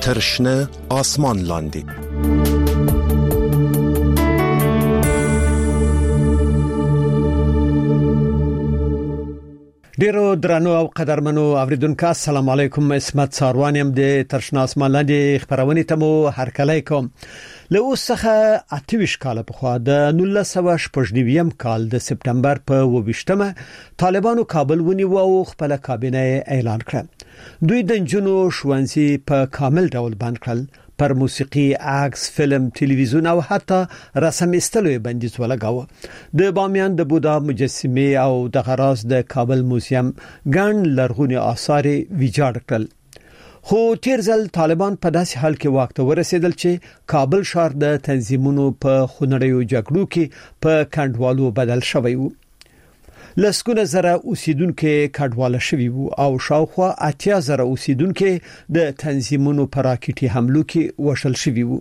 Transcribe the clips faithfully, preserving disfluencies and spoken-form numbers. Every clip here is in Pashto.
تر شنه آسمان لاندې. ډیرو درنو او قدرمنو اوریدونکو السلام علیکم. اسمت ساروان يم د ترشنا اسمان لاندې خبرونه ته مو هرکلی کوم. له اوسه اتویش کال په خوا د نولس سوه شپږ نوي کال د سپتمبر په وبشتمه طالبانو کابل ونیو او خپل کابینه اعلان کړ. دوی د جنونو شوانسي په کامل ډول بند کړل. پر موسیقي، عکس، فلم، تلویزیون او حتی رسم استلو بندیز ولګاوه. د بامیان د بودا مجسمه او د غراس د کابل موزیم ګڼ لرغونی آثار ویجاړ کړل. خو تیر ځل طالبان په داسې حال کې واک ته ورسېدل چې کابل ښار د تنظیمونو په خونړیو جګړو کې په کندوالو بدل شوی و. لسګونه زره اوسیدونکو کډواله شوی وو او شاوخوا اتیا زره اوسیدونکو د تنظیمونو پر راکټي حملو کې وشل شوی وو.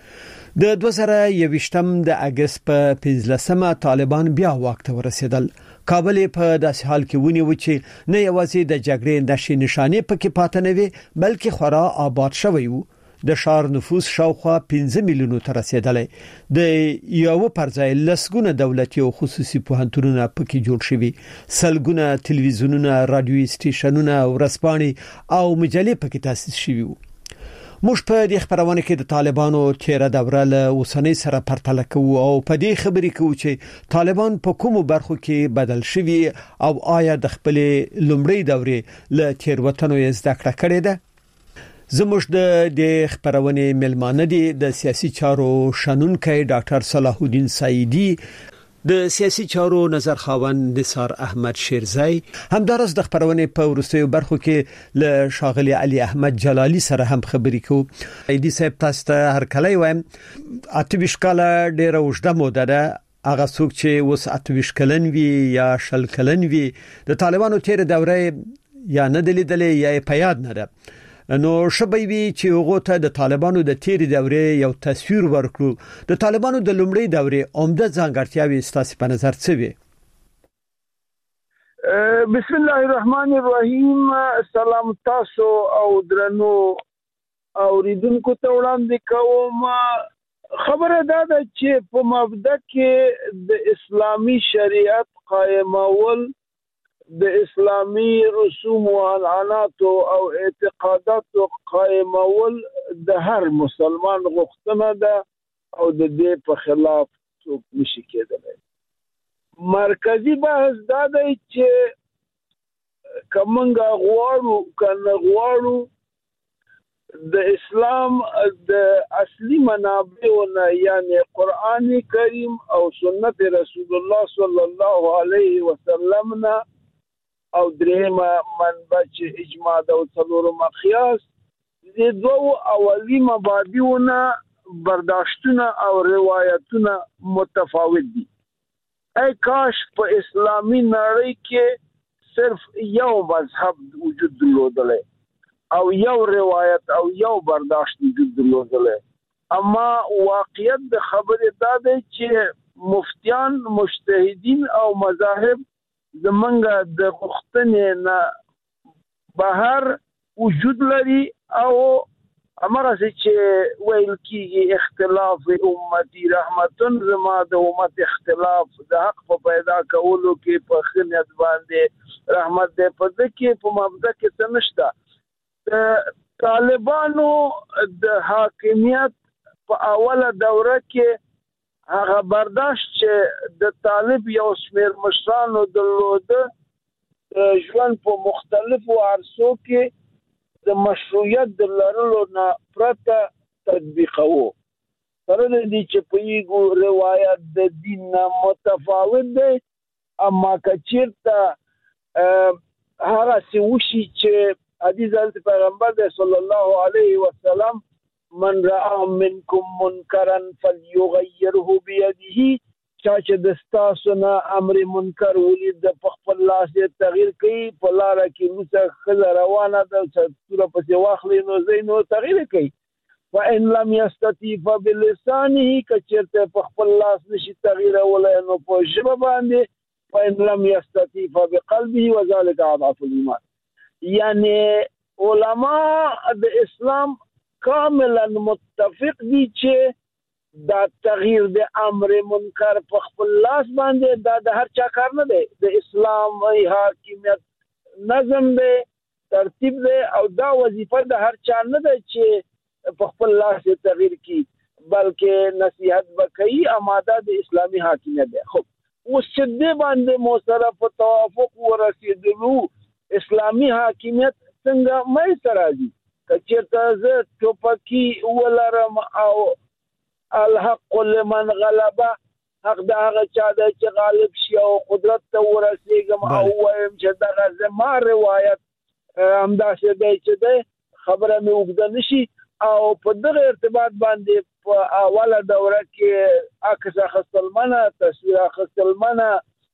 د دوه زره یوویشتم د اگست په پنځلسمه طالبان بیا واک ته ورسېدل. کابل په داسې حال کې ونیو چې نه یوازې د جګړې نشي نشانه پکې پاتې نه وي بلکې خورا آباد شوی وو. د شهر نفوس شاوخوا پنځه میلیونو ته رسیدلی. د یو پرځای لسګونه دولتي او خصوصي پوهنتونونه پکې جوړ شوي. سلګونه تلویزیونونه، رادیوي سټیشنونه او رسپانې او مجلې پکې تاسیس شوي وو. موږ په دې خبرونه کې د طالبانو تیره دوره له اوسنۍ سره پرتله کوو او په دې خبرې کوو چې طالبان په کومو برخو کې بدل شوي او آیا د خپل لومړی دورې له تیروتنو یې زده کړه کړې ده. زموږ د د خبرونه ملمانه دي د سیاسي چارو شنونکي ډاکټر صلاح الدین سعیدی، د سیاسي چارو نظر خاوند نثار احمد شیرزای، همدارس د خبرونه په ورستیو برخو کې له شاغلی علي احمد جلالی سره هم خبرې کوو. سعیدی صاحب تاسو ته هرکلی وایم. اتویش کاله ډیره وشده موده ده. هغه څوک چې اوس اتویش کلن وي یا شل کلن وي د طالبانو تیر دوره یا نه دلیدلې یا په یاد نه ده، نو شبي وی چې هغه ته د طالبانو د تیر دورې یو تصویر ورکړو. د طالبانو د لومړی دورې عمده ځانګړتیاوې ستاسو په نظر څه وي؟ بسم الله الرحمن الرحیم. سلام تاسو او درنو اوریدونکو ته وړاندې کوم. خبره دا ده چې په مبدا کې د اسلامی شریعت قائمول، د اسلامی رسوم و عنعنات او اعتقادات قائمول د هر مسلمان غوښتنه ده او د دې په خلاف څوک نشي کېدلی. مرکزی بحث دا دی چې کومنګ غواړو کنه غواړو د اسلام د اصلي منابعونه یعنی قرآن کریم او سنت رسول الله صلی الله علیه وسلم نه او درېمه منبع چې اجماع او څلورمه قیاس، د دوو اولی مبادیونه برداشتونه او روایتونه متفاوت دي. ای کاش په اسلامی نړۍ کې صرف یو مذهب وجود درلودلی او یو روایت او یو برداشت وجود درلودلی. اما واقعیت د خبرې دا دی چې مفتیان، مجتهدین او مذاهب زمونږ د غوښتنې نه بهر وجود لري او همغسې چې ویل کېږي اختلاف امتی رحمتن، زما د امت اختلاف د حق په پیدا کولو کې په ښه نیت باندې رحمت دی. په ده کې په مبدا کې څه نشته. د طالبانو د حاکمیت په اوله دوره کې هغه برداشت چې د طالب یو شمېر مشرانو درلوده ژوند په مختلفو عرصو کې د مشروعیت د لرلو نه پرته تطبیقوو. سره د دې چې په یو روایت د دین نه متفاوت دی، اما که چېرته هغسې وشي چې حدیث حضرت پیغمبر دی صلی الله علیه وسلم من رأى منكم منکرا فليغيره بيده، چا چې د ستاسو نه امر منکر ولید د خپل لاس یې تغییر کوي. په لاره کې وروسته ښځه روانه ده چې توره پسې واخلي نو ځای نو تغییر کوي. فإن لم يستطيع فبلسانه، که چېرته په خپل لاس نشي تغییرولی نو په ژبه باندې. فإن لم يستطيع فبقلبه وذلك أضعف الإيمان. یعنی علما د اسلام کاملا متفق دي چې دا تغییر د امر منکر په خپل لاس باندې دا د هر چا کار نه دی، د اسلام حاکمیت نظم دی، ترتیب دی، او دا وظیفه د هر چا نه ده چې په خپل لاس تغییر کی، بلکې نصیحت وکړي، اماده د اسلامي حاکمیت دی. خو اوس چې د باندې مو سره په توافق ورسېدلو اسلامي حاکمیت څنګه مې سره دي چې زه ټوپکي ولرم او الحق لمن غلبه، حق دا هغه چا دی چې غالب شي او قدرت ته ورسېږم او وایم چې دغه زما روایت همداسې دی چې دی خبره مې اوږده نه شي. او په دغه ارتباط باندې په اوله دوره کې عکس اخیستل منع، تصویر اخیستل منع،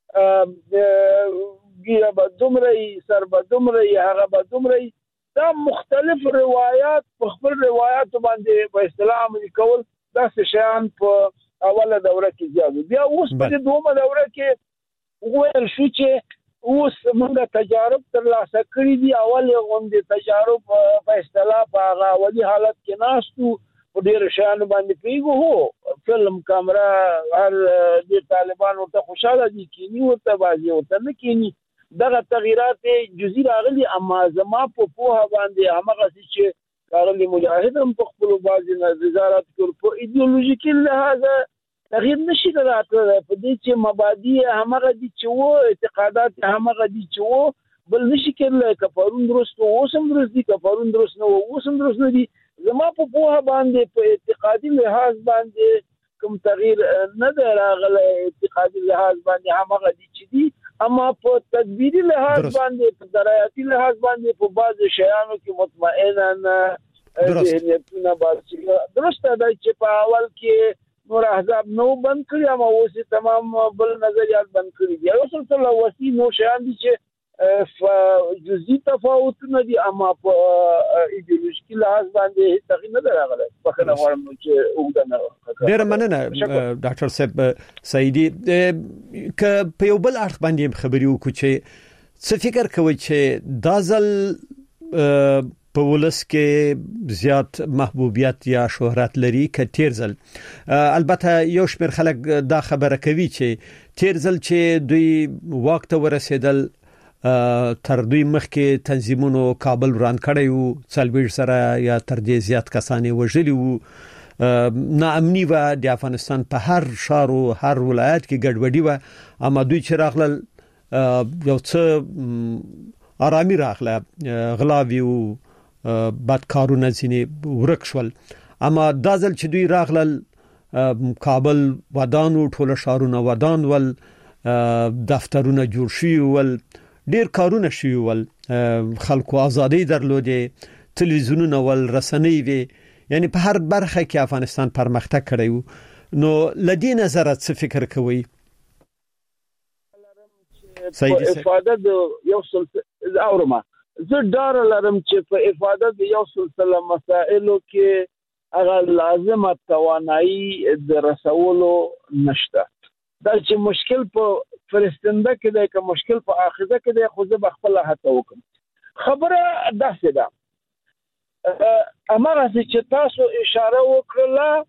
ګیره به دومره وي، سر به دومره وي، هغه به دومره وي. دا مختلف روایات په خپل روایاتو باندې په اصطلاح عملي کول داسې شیان په اوله دوره کې زیات. بیا اوس په دومره دوره کې وویل شو چې اوس موږ تجارب ترلاسه کړي دي. اول غونډې تجارب په اصطلاح په هغه اولي حالت کې ناستو، په ډېرو شیانو باندې پوهېږو. هو فلم کامره هر ډېر طالبان ورته خوشحاله دي، کیني ورته، بعضې ورته نه کیني. دغه تغییرات جزئی راغلي، اما زما په پوهه باندې همغسې چې کارلی مجاهد هم په خپلو بعضې نظارت کړو، په ایدیولوژیکي لحاظه تغییر نشي راتللی، په دې چې مبادی همغه دي چې وو، اعتقادات همغه دي چې وو، بل نشي کېدلی. که پرون درست و اوس هم درست دي، که پرون درست نه و اوس هم درست نه دي. زما په پوهه باندې په اعتقادي لحاظ باندې کوم تغییر نه دی راغلی، اعتقادي لحاظ باندې همغه دي چې دي، اما په تدبیری لحاظ باندې، په درایاتي لحاظ باندې په بعض شیانو کې مطمئنا ذهنیتونه باسي. درسته ده چې په اول کې نور احزاب نو بند کړي، اما اوس تمام بل نظریات بند کړي دي. یو سلسله وسیع نو شیان دي چې جزئی تفاوتونه دي، اما په ایدیولوژیکي لحاظ باندې تغییر نه راغلی. بخښنه غواړم چې اوږده نه. ډېره مننه ډاکټر صاحب سعیدي. که په یو بل اړخ باندې خبرې وکړو چې څه فکر کوي چې دا ځل په ولس کې زیات محبوبیت یا شهرت لري که تیر ځل؟ البته یو شمېر خلک دا خبره کوي چې تیر ځل چې دوی واک ته ورسېدل تر دوی مخکې تنظیمونو کابل وران کړی وو، څلوېښت سره یا تر دې زیات کسان یې وژلي وو، ناامني وه د افغانستان په هر ښار او هر ولایت کې ګډوډي وه. اما دوی چې راغلل یو څه آرامي راغله، غلاوي او بدکارونه ځینې ورک شول. اما دا ځل چې دوی راغلل کابل ودان و، ټوله ښارونه ودان ول، دفترونه جوړ شوي ول، ډیر کارونه شوي ول، خلکو ازادي درلودې، تلویزیونونه ول، رسنۍ وي، یعنی په هر برخه کې افغانستان پرمختګ کړی و. نو لدې نظر څه فکر کوي؟ په افاده د یو سلسله اورما زه ډار لرم چې په افاده د یو سلسله مسائلو کې هغه لازمه توانایي د رسولو نشته. دا چې مشکل په فرستنده کې دی، که مشکل په آخذه کې دی، خو زه به خپله هڅه وکړم. خبره داسې ده، هماغسې چې تاسو اشاره وکړله،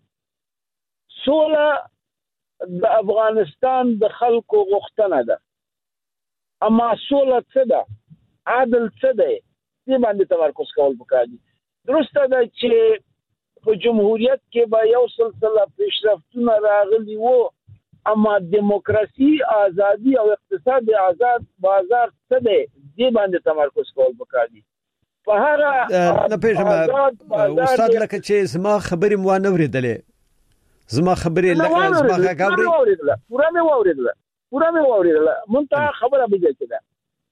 سوله د افغانستان د خلکو غوښتنه ده، اما سوله څه ده، عدل څه دی، دې باندې تمرکز کول پکار دي. درسته ده چې په جمهوریت کې به یو سلسله پیشرفتونه راغلي وو، اما دیموکراسي، آزادي او اقتصاد آزاد بازار څه دی، دې باندې تمرکز کول پکار دي. په هغه نه پېژنم استاد، لکه چې زما خبرې مو نه اورېدلې، زما خبرې لکه زما غږ اورېدله، پوره مې واورېدله، پوره مې واورېدله. منتها خبره به دې ده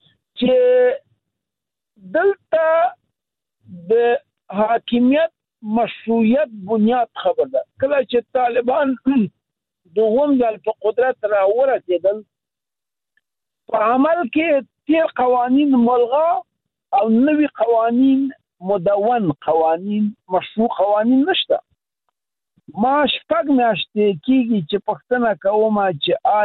چې دلته د حاکمیت مشروعیت بنیاد خبر ده. کله چې طالبان دوهم ځل په قدرت را ورسېدل، په عمل کې تیر قوانین ملغا او نوی قوانین، مدون قوانین، مشروع قوانین نشته. ما شپږ میاشتې کېږي چې پوښتنه کوم چې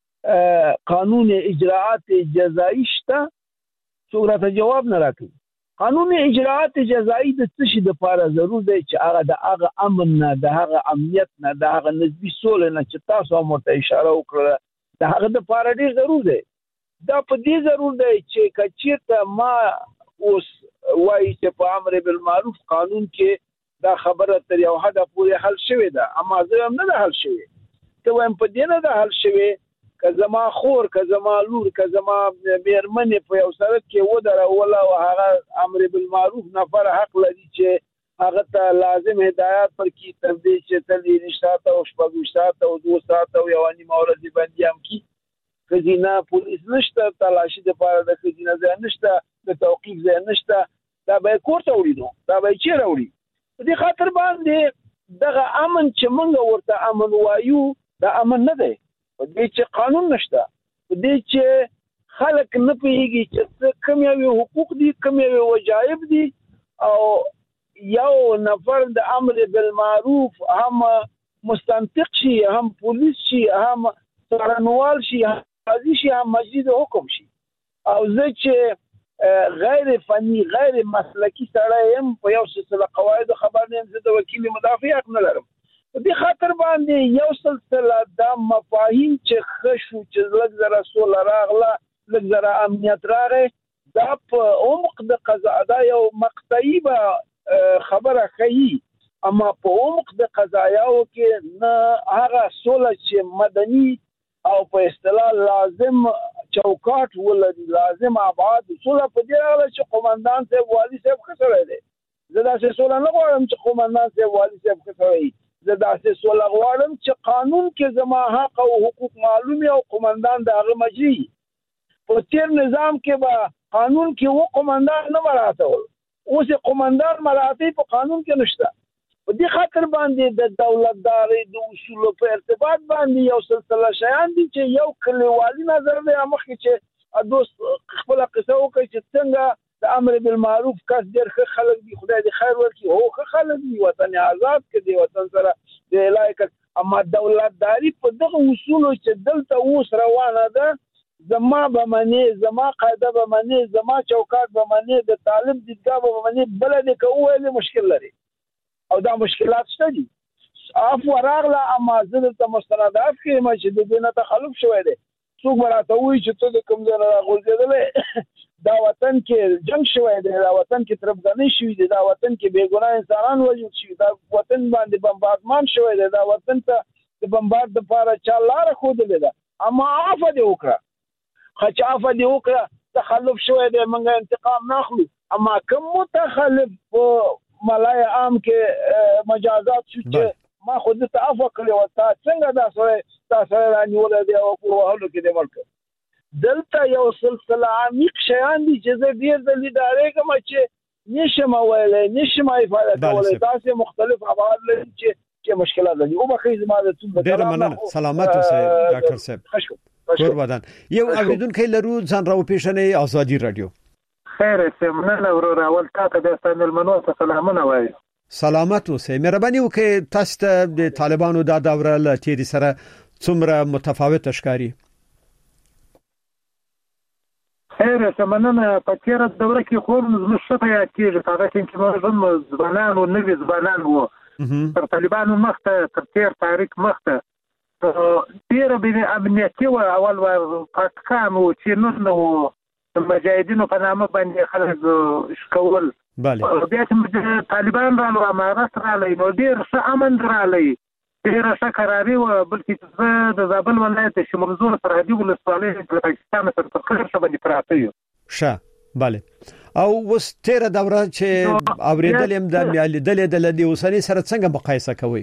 آیا قانون اجراعات جزایي شته؟ څوک راته جواب نه راکوي. قانوني اجراءات جزایي د څه شي د لپاره ضرور دی چې هغه د هغه امن نه د هغه امنیت نه د هغه نسبي سولې نه چې تاسو هم ورته اشاره وکړه د هغه د لپاره ډېر ضرور دی. دا په دې ضرور دی چې که چېرته ما اوس وایي چې په امر بالمعروف قانون کې دا خبره تر یو حده پورې حل شوې ده، اما زه هم نه ده حل شوې. ته وایم په دې نه ده حل شوې که زما خور که زما لور که زما مېرمنې په یو سړک کې ودروله او هغه امر بالمعروف نفر حق لري چې هغه ته لازم هدایات ورکړي تر دې چې تر دېرش ساعته او شپږ ساعته او دوه ساعته او یوه نیمه ورځې بندیان کړي. ښځینه پولیس نشته، تلاشي دپاره د ښځینه ځای نشته، د توقیف ځای نشته، دا به یې کور ته وړي نو دا به یې چېرې وړي؟ په دې خاطر باندې دغه امن چې موږ ورته امن وایو دا امن نه دی. په دې چې قانون نشته، په دې چې خلک نه پوهېږي چې کوم یو حقوق دي کوم یو وجایب دي، او یو نفر د امر بالمعروف هم مستنطق شي، هم پولیس شي، هم څارنوال شي، هم قاضي شي، هم مجید حکم شي. او زه چې غیر فني غیر مسلکي سړی یم، په یو سلسله قواعدو خبر نه یم، زه د وکیل مدافع حق نه لرم. په دې خاطر باندې یو سلسله دا مفاهیم چې ښه شو چې لږ زره سوله راغله، لږ زره امنیت راغی، دا په عمق د قضا دا یو مقطعي به خبره ښیي، اما په عمق د قضایاو کې نه هغه سوله چې مدني او په اصطلاح لازم چوکاټ ولري، لازم ابعاد سوله په دې راغله چې قومندان صاحب والي صاحب ښه سړی دی. زه داسې سوله نه غواړم چې قومندان صاحب والي صاحب ښه سړی، زه داسې سوله غواړم چې قانون کې زما حق او حقوق معلوم او قومندان د هغه مجري. په تیر نظام کې به قانون کې و قومندان نه مراعاتول، اوس قومندان مراعاتې په قانون کې نشته. په دې خاطر باندې د دولتدارۍ د اصولو په ارتباط باندې یو سلسله شیان دي چې یو کلیوالي نظر دی مخکې چې دوست خپله قصه وکړي چې څنګه د امر بالمعروف کس ډېر ښه خلک دي، خدای دې خیر ورکړي، هو ښه خلک دي، وطن آزاد کړي، وطن سره د الهي کړ. اما دولتداري په دغه اصولو چې دلته اوس روانه ده، زما به منې، زما قاعده به منې، زما چوکاټ به منې، د طالب دیدګاه به منې، بله دې که وویلې مشکل لري او دا مشکلات شته دي. عفو راغله، اما زه دلته مستند عفو یم چې د دې نه تخلف شوی دی. څوک به راته ووایي چې ته د کوم ځای نه راغورځېدلی، دا وطن کې جنگ شوی دی، دا وطن کې تربګنۍ شوي دي، دا وطن کې بېګناه انسانان وژل شوي، دا وطن باندې بمبارډمان شوی دی، دا وطن ته د بمبارډ دپاره چا لاره ښودلې ده. اما عفوه دې وکړه، ښه چې عفوه دې وکړه، تخلف شوی دی، موږ انتقام نه اخلو. اما کوم متخلف په ملای عام کې مجازات شو چې ما خو دې ته عفوه کړې وه، تا څنګه دا سړی تا سړی رانیولی دی او په وهلو کې دې مړ کړ. دلته یو سلسله عمیق شیان دي چې زه ډېر ځلې ډارېږم چې نشم ویلی، نشم افاده کولی، داسې مختلف ابعاد لري چې چې مشکلات لري. وبخښئ زما د ټول ډېره مننه، سلامت اوسئ ډاکټر صاحب. کور ودان. یو اوریدونکی لرو، ځان راوپېژنئ. ازادي راډیو. خیر اوسئ، مننه ورور، اول تا ته د ستا مېلمنو ته سلامونه وایم. سلامت اوسئ. مهرباني وکړئ، تاسو ته د طالبانو دا دوره له تېرې سره څومره متفاوته ښکاري؟ خیر اوسه، مننه. په تېره دوره کې خو زموږ ښه په یاد کېږي، په هغه ټیم کې موږ ځوانان و، نوي ځوانان وو، تر طالبانو مخته، تر تېر تاریخ مخته ډېره بې امنیتي وه. اول به پاکستان و، چینونه و، د مجاهدینو په نامه باندې خلک شکول. بیا چې طالبان رالو، امارت رالی، نو ډېر ښه امن رالی، ډېره ښه قراري وه. بلکې زه د زابل ولایت د شمرزور سرحدي ولسوالۍ له پاکستان سره په قرشه باندې پراته یو. ښه، بله. او اوس تېره دوره چې اورېدل یم د لیدلې د له دې اوسنۍ سره څنګه مقایسه کوئ؟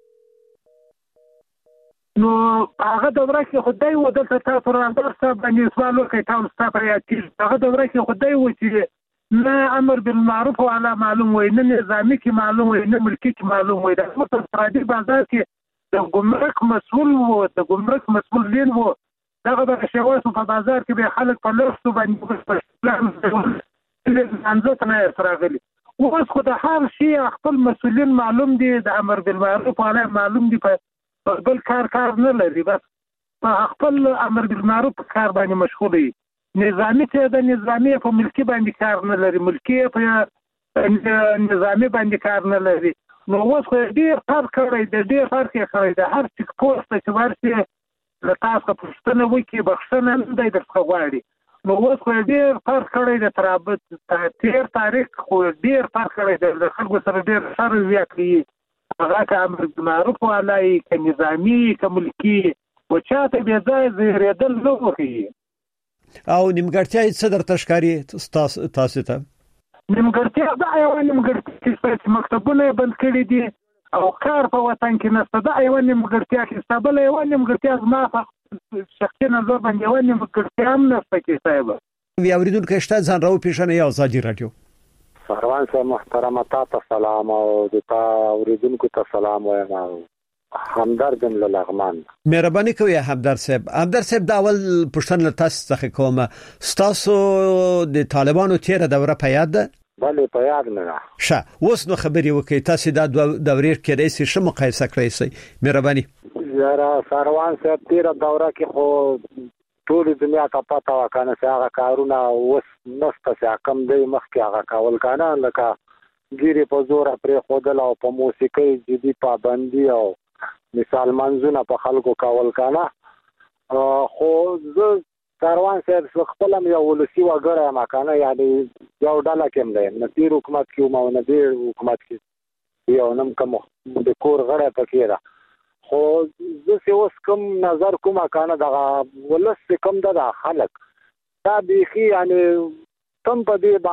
نو هغه دوره کې خو دی و، دلته تاسو راندار صاحب باندې سوال وکړئ، تاسو ستا په یاد کېږي. هغه دوره کې خو دی و چې نه امر بالمعروف والا معلوم وي، نه نظامي کې معلوم وي، نه ملکي کې معلوم وي. د زموږ په سرحدي بازار کې د ګمرک مسؤل و، د ګمرک مسؤل لین و، دغه دغه شیواسو په بازار کې به خلک په لستو باندې انځه ته نه راغلي. اوس خو د هر شي خپل مسؤلین معلوم دي، د امر بالمعروف والا معلوم دي، په بل کار کار نه لري، بس په خپل امر بالمعروف کار باندې مشغول دي. نظامی ته د نظامی په ملکی باندې کار نه لري، ملکی په نظامی باندې کار نه لري. نو اوس خو ډېر فرق کړی دی، ډېر فرق یې کړی دی. هر چیک پوسټ چې ورسي له تاسو پوښتنه وکړي بخښنه نه دی درڅخه غواړي. نو اوس خو ډېر فرق کړی دی، تر تېر تاریخ خو ډېر فرق کړی دی. د خلکو سره ډېر ښه رویه کوي، هغه که امر بالمعروف والا یي، که نظامي، که ملکي، و چاته بې ځایه زهرېدل نه وښیي. او نیمګړتیا یې څه درته ښکاري تاسو ته؟ نیمګړتیا دا یوه نیمګړتیا چې مکتبونه یې بند کړي دي او کار په وطن کې نشته، دا یوه نیمګړتیا کېسته. بله یوه نیمګړتیا زما په شخصي نظر باندې یوه نیمګړتیا هم نشته کې صاحبه. اورېدونکي شته ځان راوپېژنئ او ازادي راډیو. سروان صاحب محترمه، تا ته سلام او د تا اورېدونکو ته سلام وایم. همدرد یم له لغمان. مهرباني کوئ همدرد صاحب. همدرد صاحب دا اول پوښتنه له تاسو څخه کومه، ستاسو د طالبانو تېره دوره په یاد ده؟ بله په یاد نه ده. ښه، اوس نو خبرې وکړئ، تاسو دا دورې کېدای شي ښه مقایسه کړئ شئ. مهرباني. یاره سروان صاحب تېره دوره کې خو ټول دنیا ته پته وه که نه چې هغه کارونه اوس نشته چې کم دی مخکې هغه کول که نه، لکه ګیرې په زوره پرېښودل او په موسیقۍ جدي پابندي او مثال منځونه په خلکو کول که نه. خو زه سروان صاحب خپل هم یو ولسي وګړی یم که نه، یعنې یو ډله کې هم نه یم، نه تېر حکومت کې وم او نه دې حکومت کې یو نم کوم د کور غړی پکې ده. خو زه چې اوس کوم نظر کومه که نه، دغه ولس چې کوم ده د خلک دا بیخي یعنې تم په دې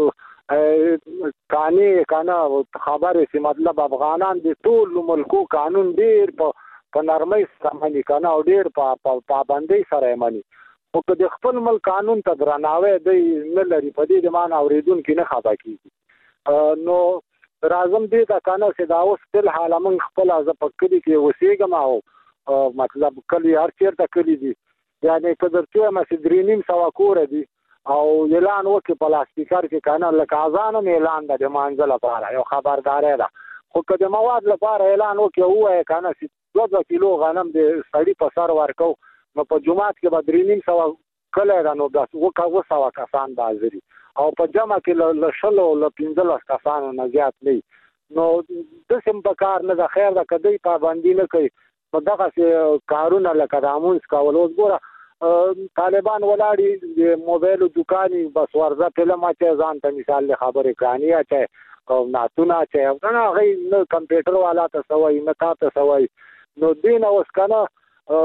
باندې قانې که نه خبرې چې مطلب افغانان د ټول ملکو قانون ډېر په نرمۍ سره مني که نه او ډېر په پابندۍ سره یې مني. خو که د خپل ملک قانون ته درناوی دی نه لري، په دې د مان اورېدونکي نه خفه کېږي. نو راځم دې ته که نه چې دا اوس فلحاله موږ خپله زه په کلي کې اوسېږم او مطلب کلي هر چېرته کلي دي، یعنې که درته ووایم چې درې نیم سوه کوره دي او اعلان وکړي په لاسپیکر کې که نه، لکه اذان هم اعلان ده د مانځه لپاره، یو خبرداری ده. خو که د مواد لپاره اعلان وکړي او ووایه که نه چې دوه دوه کیلو غنم د سړي په سر ورکو، نو په جومات کې به درې نیم سوه کلی ده، نو بس اوه سوه کسان به حاضر وي او په جمع کې له شلو له پنځلس کسانو نه زیات نه وي. نو داسې هم په کار نه ده. خیر ده که دوی پابندي نه کوي نو دغسې کارونه لکه د امونس کول. اوس ګوره طالبان ولاړي د موبایلو دوکانې بس ورځه فلم اچوي، ځان ته مثال د خبرې کانې اچوي او نعتونه اچوي، نه هغوی نه کمپیوټر والا ته څه وایي نه تا ته څه وایي. نو دوی نه اوس که نه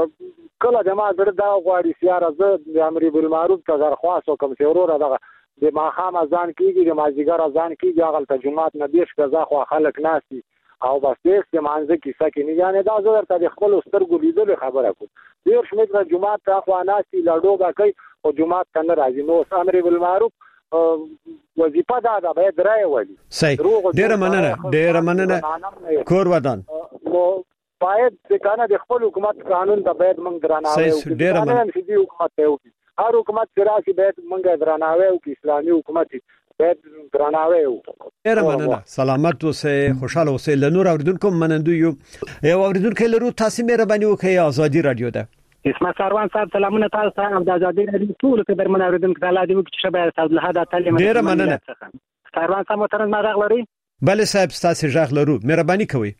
کله زما زړه دا غواړي چې یاره زه د امر بالمعروف ته درخواست وکړم چې وروره دغه د ماښام اذان کېږي، د مازدیګر اذان کېږي، هغلته جومات نه دېرش ګزه خوا خلک ناست دي او بس دېرش د مانځه کیسه کې نه، یعنې دا زه درته د خپلو سترګو لیدلې خبره کوم. دېرش متره جومات ته خوا ناست دي، لډو به کوي خو جومات ته نه راځي. نو اوس امر بالمعروف وظیفه دا ده باید رایې ولي. صحیح، ډېره مننه ډېره مننه کور ودان. نو باید د که نه د خپل حکومت قانون ته باید موږ درناوی وکړو. ډېره مننه. چې حکومت ته وکړي، هر حکومت چې راشي باید موږ درناوی وکړو، اسلامي حکومت باید درناوی وکړو. ډېره مننه، سلامت اوسئ، خوشحاله اوسئ. له نور اورېدونکو منندوی یو. یو اورېدونکی لرو، تاسو مهرباني وکړئ، ازادي راډیو ده. اسمت سروان صاحب سلامونه تاسو ته او د ازادي راډیو ټولو قدرمن اورېدونکو ته الله دې وکړي چې ښه به تاسو له حده تعلیم. ډېره مننه. سروان صاحب محترم ما غږ لرئ؟ بله صاحب ستاسو غږ لرو، مهرباني کوئ.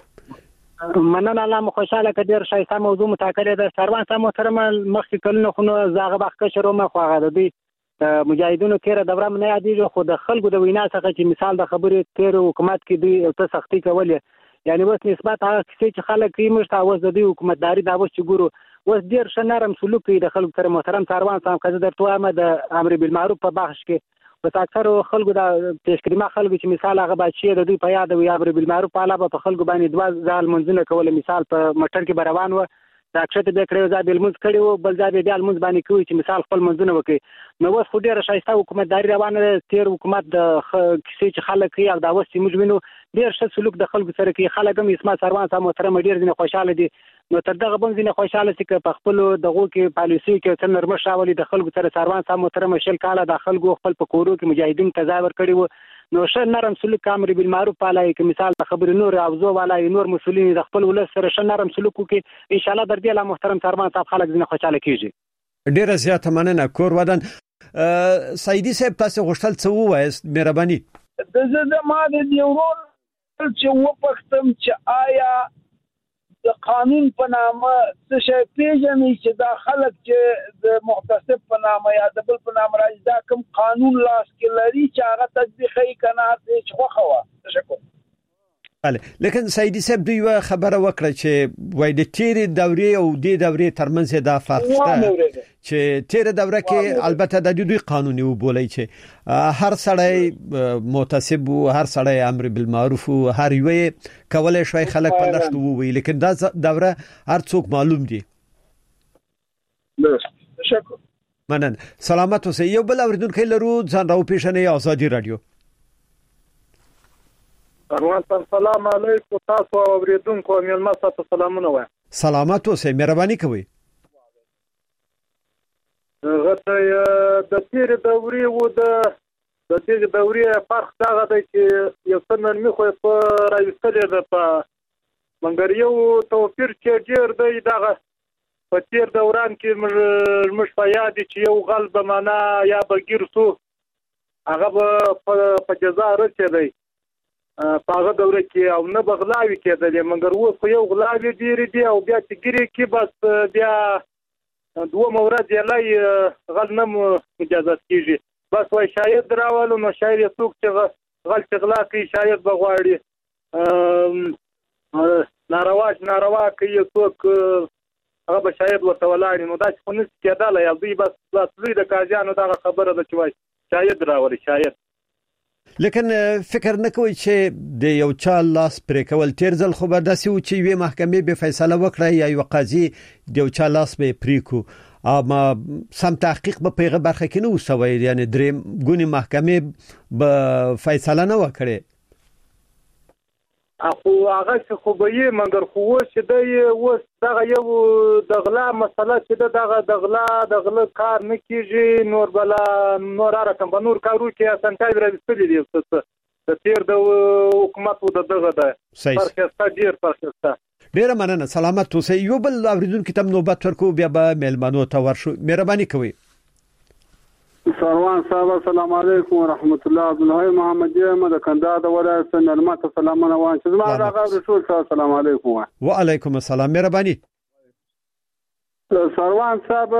مننه، الله مو خوشاله که ډېر ښایسته موضوع متاکلې ده. سروان صاحب محترم مخکې کلونه خو نو زه هغه وخت کشر وم، خو هغه د دوی مجاهدینو تېره دوره مې نه یادېږي، خو د خلکو د وینا څخه چې مثال د خبرې تېر حکومت کې دوی څه سختۍ کولې، یعنې اوس نسبت هغه کیسې چې خلک کوي موږ ته اوس د دوی حکومتداري دا اوس چې ګورو اوس ډېر ښه نرم سلوک کوي د خلکو سره. محترم سروان صاحب که زه درته وایم د امر بالمعروف په بخش کې بس اکثرو خلکو دا تشکریمه خلکو چې مثال هغه بچي د دوی په یاد وي امر بالمعروف په اړه په خلکو باندې دوه ځل منځونه کول، مثال په مټر کې روان و دا کښته به کړو ځا بل منځ کړي وو بل ځا به بیا منځ باندې کوي چې مثال خپل منځونه وکړي. نو اوس خو ډېر شایسته حکومتداري روانه ده، تیر حکومت د کیسې چې خلک کوي او دا اوس چې موږ وینو ډېر ښه سلوک د خلکو سره کوي. خلک هم اسمت سروان صاحب محترم ډېر ځینې خوشاله دي. نو تر دغه بم ځینې خوشاله سي که په خپلو دغو کې پالیسي کې څه نرمښت راولي د خلکو سره. سروان صاحب محترم شل کاله د خلکو خپل په کورو کې مجاهدین ته ځای ورکړی وو. نو ښه نرم سلوک امر بالمعروف پالای که مثال د خبرې نور اوزو والای نور مسولین د خپل ولس سره ښه نرم سلوک وکړي، ان شاء الله در دې لا محترم سروان صاحب خلک ځینې خوشاله کیږي. ډیره زیاته مننه کور ودان. سایدی صاحب تاسو غوښتل څه ووایست مهرباني؟ د زه د ما د دیورون چې وپختم چې آیا د قانون په نامه څه شی پیژني چې دا خلک چې د محتسب په نامه یا د بل په نامه راځي دا کوم قانون لاس کې لري چې هغه تطبیقي کنه چې خوخه. تشکر. بله، لیکن سایدی صاحب دوی یو خبره وکړه چې وای د تیرې دورې او د دورې ترمنځ دا فرق شته چې تیرې دوره کې البته د دوی قانوني وبولای چې هر سړی متصب او هر سړی امر بالمعروف او هر یو کولای شوی خلک په لښت ووي، لیکن دا دوره هر څوک معلوم دي. تشکر. مننه. سلامت اوسئ. یو بل اوریدونکو لرو ځان راو پیښنې آزادي رادیو. اروان سلام علیکم تاسو اوریدونکو مېلمه تاسو سلامونه وای. سلامت اوسئ. مهرباني کوئ. غته د تیر دوري و د د تیر دوري فرق دا دی چې یو څنګه مې خو په راوستل ده په منګر یو توفیر چې ډیر دی دغه په تیر دوران کې مش په یاد چې یو غلب معنا یا بغیر سو هغه په جزا رسېدی په هغه دوره کې او نه بغلاوي کېدل مګر اوس خو یو غلاوي ډیر دی او بیا چې ګری کې بس بیا دوه مورد یې لای غل نه اجازه کیږي بس وای شاید راولو نو شاید څوک چې غل چې غلا کوي شاید بغواړي ناروا ناروا کوي څوک هغه به شاید ورته ولاړ نو دا څه نه کېدل یا دوی بس بس دوی د کاجانو دا خبره ده چې وای شاید راولي شاید. لیکن فکر نه کوي چې د یو چا لاس پرې کول تیر ځل خو به داسې و چې یوې محکمې به فیصله وکړي یا یو قاضي د یو چا لاس به پرې کو اما سم تحقیق به پیغه برخه کې نه وسوي یعنی درې ګونی محکمې به فیصله نه وکړي اخو هغه خو به یې مګر خو چې د اوس دغه یو د غلا مسله چې دغه د غلا د غلا کار نه کیږي نور بلا نور رقم به نور کارو کې اسانتای راځي دی د تیر د حکومت د دغه ده فرق ډیر فرق شته. ډیر مننه. سلامت اوسئ. یو بل اوریدونکو ته نوبت ورکو بیا به مېلمنو ته ورشو. مهرباني کوئ. سروان صاحب السلام علیکم ورحمت الله. عبدالله محمد یم د کندهار د ولایت نرمت سلامونه وایم چې زما راغلی رسول صاحب السلام علیکم. وعلیکم السلام. مهرباني. سروان صاحب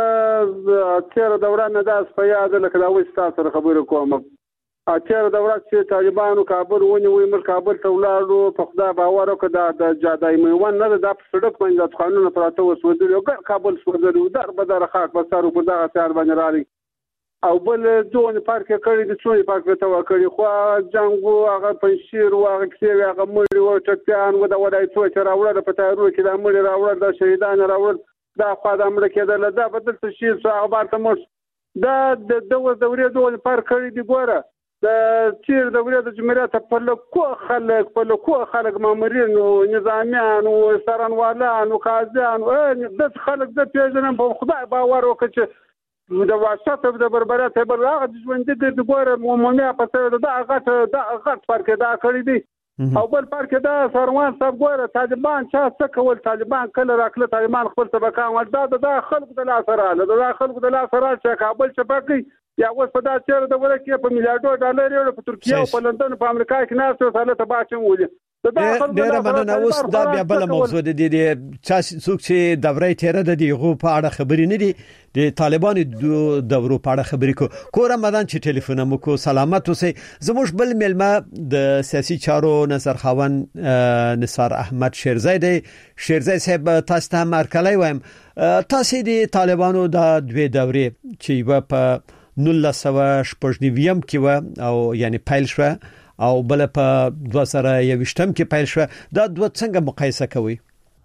تیر دوره نه داس په یاد لکه دا وځ تاسو خبرې کوم تیر دوره چې طالبانو کابل ونیوي مر کابل ته ولاړو په خدای باور وکړه د جادای میوان نه د سړک باندې قانون پراته وسودل او کابل سودل در به در خاک بسارو په دغه سیار باندې راړي او بل ځون پارک کړی د څونی پارک ته وکړي خو جنگو هغه پنځیر او هغه کیسه هغه مړی او ټکیان و د ولای څو چې راوړل په تارو کې د مړی راوړل د شهیدان راوړل دا خو د امر کېدل دا بدل څه شي څو اخبار ته مش دا د دوه دورې دوه پارک کړی دی ګوره د چیر دورې د جمهوریت په لکو خلک په لکو خلک مامورین او نظامیان او سرانوالان او قاضیان او د خلک د پیژنم په خدای باور وکړي د واسطه د بربرات په هغه ژوند دي د ګوره عمومي په څیر دا غټ دا غټ فرق دا کړی دی او بل فرق دا سروان صاحب ګوره طالبان چا څه کول طالبان کله راکله طالبان خپل سبقان ول دا د خلکو د لاس رااله د خلکو د لاس رااله چې کابل چپاکي یا اوس په دا چیرې د ولکه په میلیارډو ډالر یو په ترکیه او په لندن په امریکا کې ناست حالت باچم ولې ډیره مننه. اوس دا بیا بل موضوع د دې چې څوک چې دورې تیره د دیغو په اړه خبرې نه دي د طالبانو دورو په اړه خبرې کو کور مدان چې ټلیفون مو کو. سلامت اوسئ. زموږ بل ملما د سیاسي چارو نظر خاون نثار احمد شیرزای دی. شیرزای صاحب تاسو ته مرکلای وایم تاسو د طالبانو د دوه دورې چې په نولس سوه شپږ نویم کې و او یعنی پیل شو او بل په دوه زره یوویشتم کې پیل شو دا دوه څنګه مقایسه کوي؟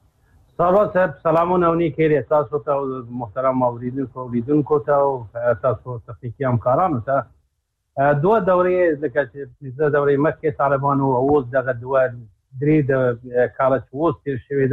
صاحب صاحب سلامونه او نیکه تاسو ته محترم اوریدونکو لیدونکو ته او تاسو تخنیکی همکارانو ته دوه دورې لکه چې د دورې مکه طالبانو او اوس دغه دوه درې د کال چې اوس تیر شوی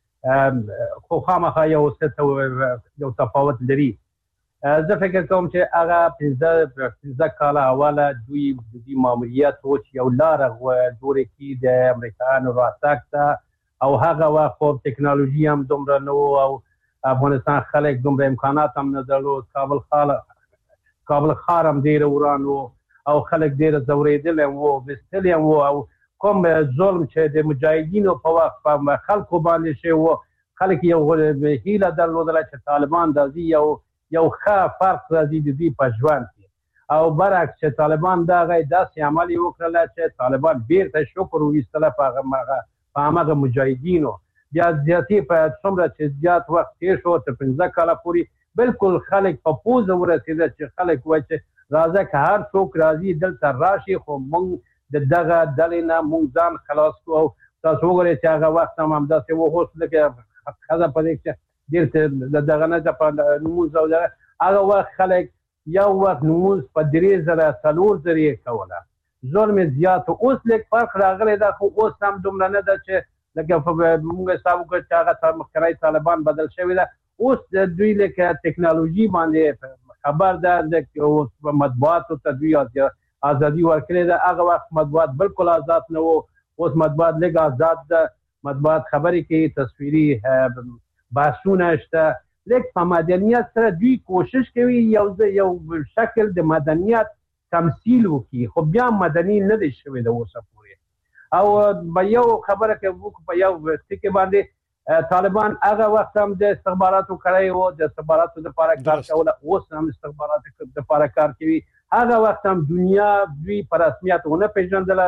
ده خو خامخا یو څه یو تفاوت لري. زه فکر کوم چې هغه پنځه پنځه کاله اوله دوی د دې ماموریت او چې یو لاره جوړه کړي د امریکایانو راتګ ته او هغه وخت ټکنالوژي هم دومره نو او افغانستان خلک دومره امکانات هم نه درلود، کابل خال کابل ښار هم ډېر وران و او خلک ډېر ځورېدلي وو، ویستلي هم وو، او کوم ظلم چې د مجاهدینو په وخت په خلکو باندې شوی و، خلک یو هیله درلودله چې طالبان راځي یو یو ښه فرق راځي د دوی په ژوند کې، او برعکس چې طالبان دغه داسې عمل یې وکړله چې طالبان بیرته شکر وویستله په همغه مجاهدینو. بیا زیاتې په څومره چې زیات وخت تېر شو تر پنځه کاله پورې بالکل خلک په پوزه ورسېده چې خلک وایي چې راځه که هر څوک راځي دلته راشي، خو موږ د دغه ډلې نه موږ ځان خلاص کړو. او تاسو وګورئ چې هغه وخت هم همداسې و، اوس لکه ښځه په دې کې ډېر د دغه نه په لمونځ او دغه هغه وخت خلک یو وخت لمونځ په درې زره څلور زره یې کوله، ظلم یې زیات و. اوس لږ فرق راغلی ده، خو اوس هم دومره نه ده چې لکه موږ حساب وکړو چې هغه مخکنی طالبان بدل شوي ده. اوس دوی لکه ټکنالوژي باندې خبر ده، اوس مطبوعاتو ته دوی ازادي ورکړې ده. هغه وخت مطبوعات بالکل آزاد نه و، اوس مطبوعات لږ آزاد ده، مطبوعات خبرې کوي، تصویري بحثونه شته، لږ په مدنیت سره دوی کوشش کوي یو یو شکل د مدنیت تمثیل وکړي، خو بیا مدني نه دی شوی د اوسه پورې. او به یو خبره کې وکړو په یو ټکي باندې، طالبان هغه وخت هم د استخباراتو کړی و، د استخباراتو دپاره کار کوله، اوس هم استخباراتو دپاره کار کوي. هغه وخت هم دنیا دوی په رسمیت ونه پېژندله،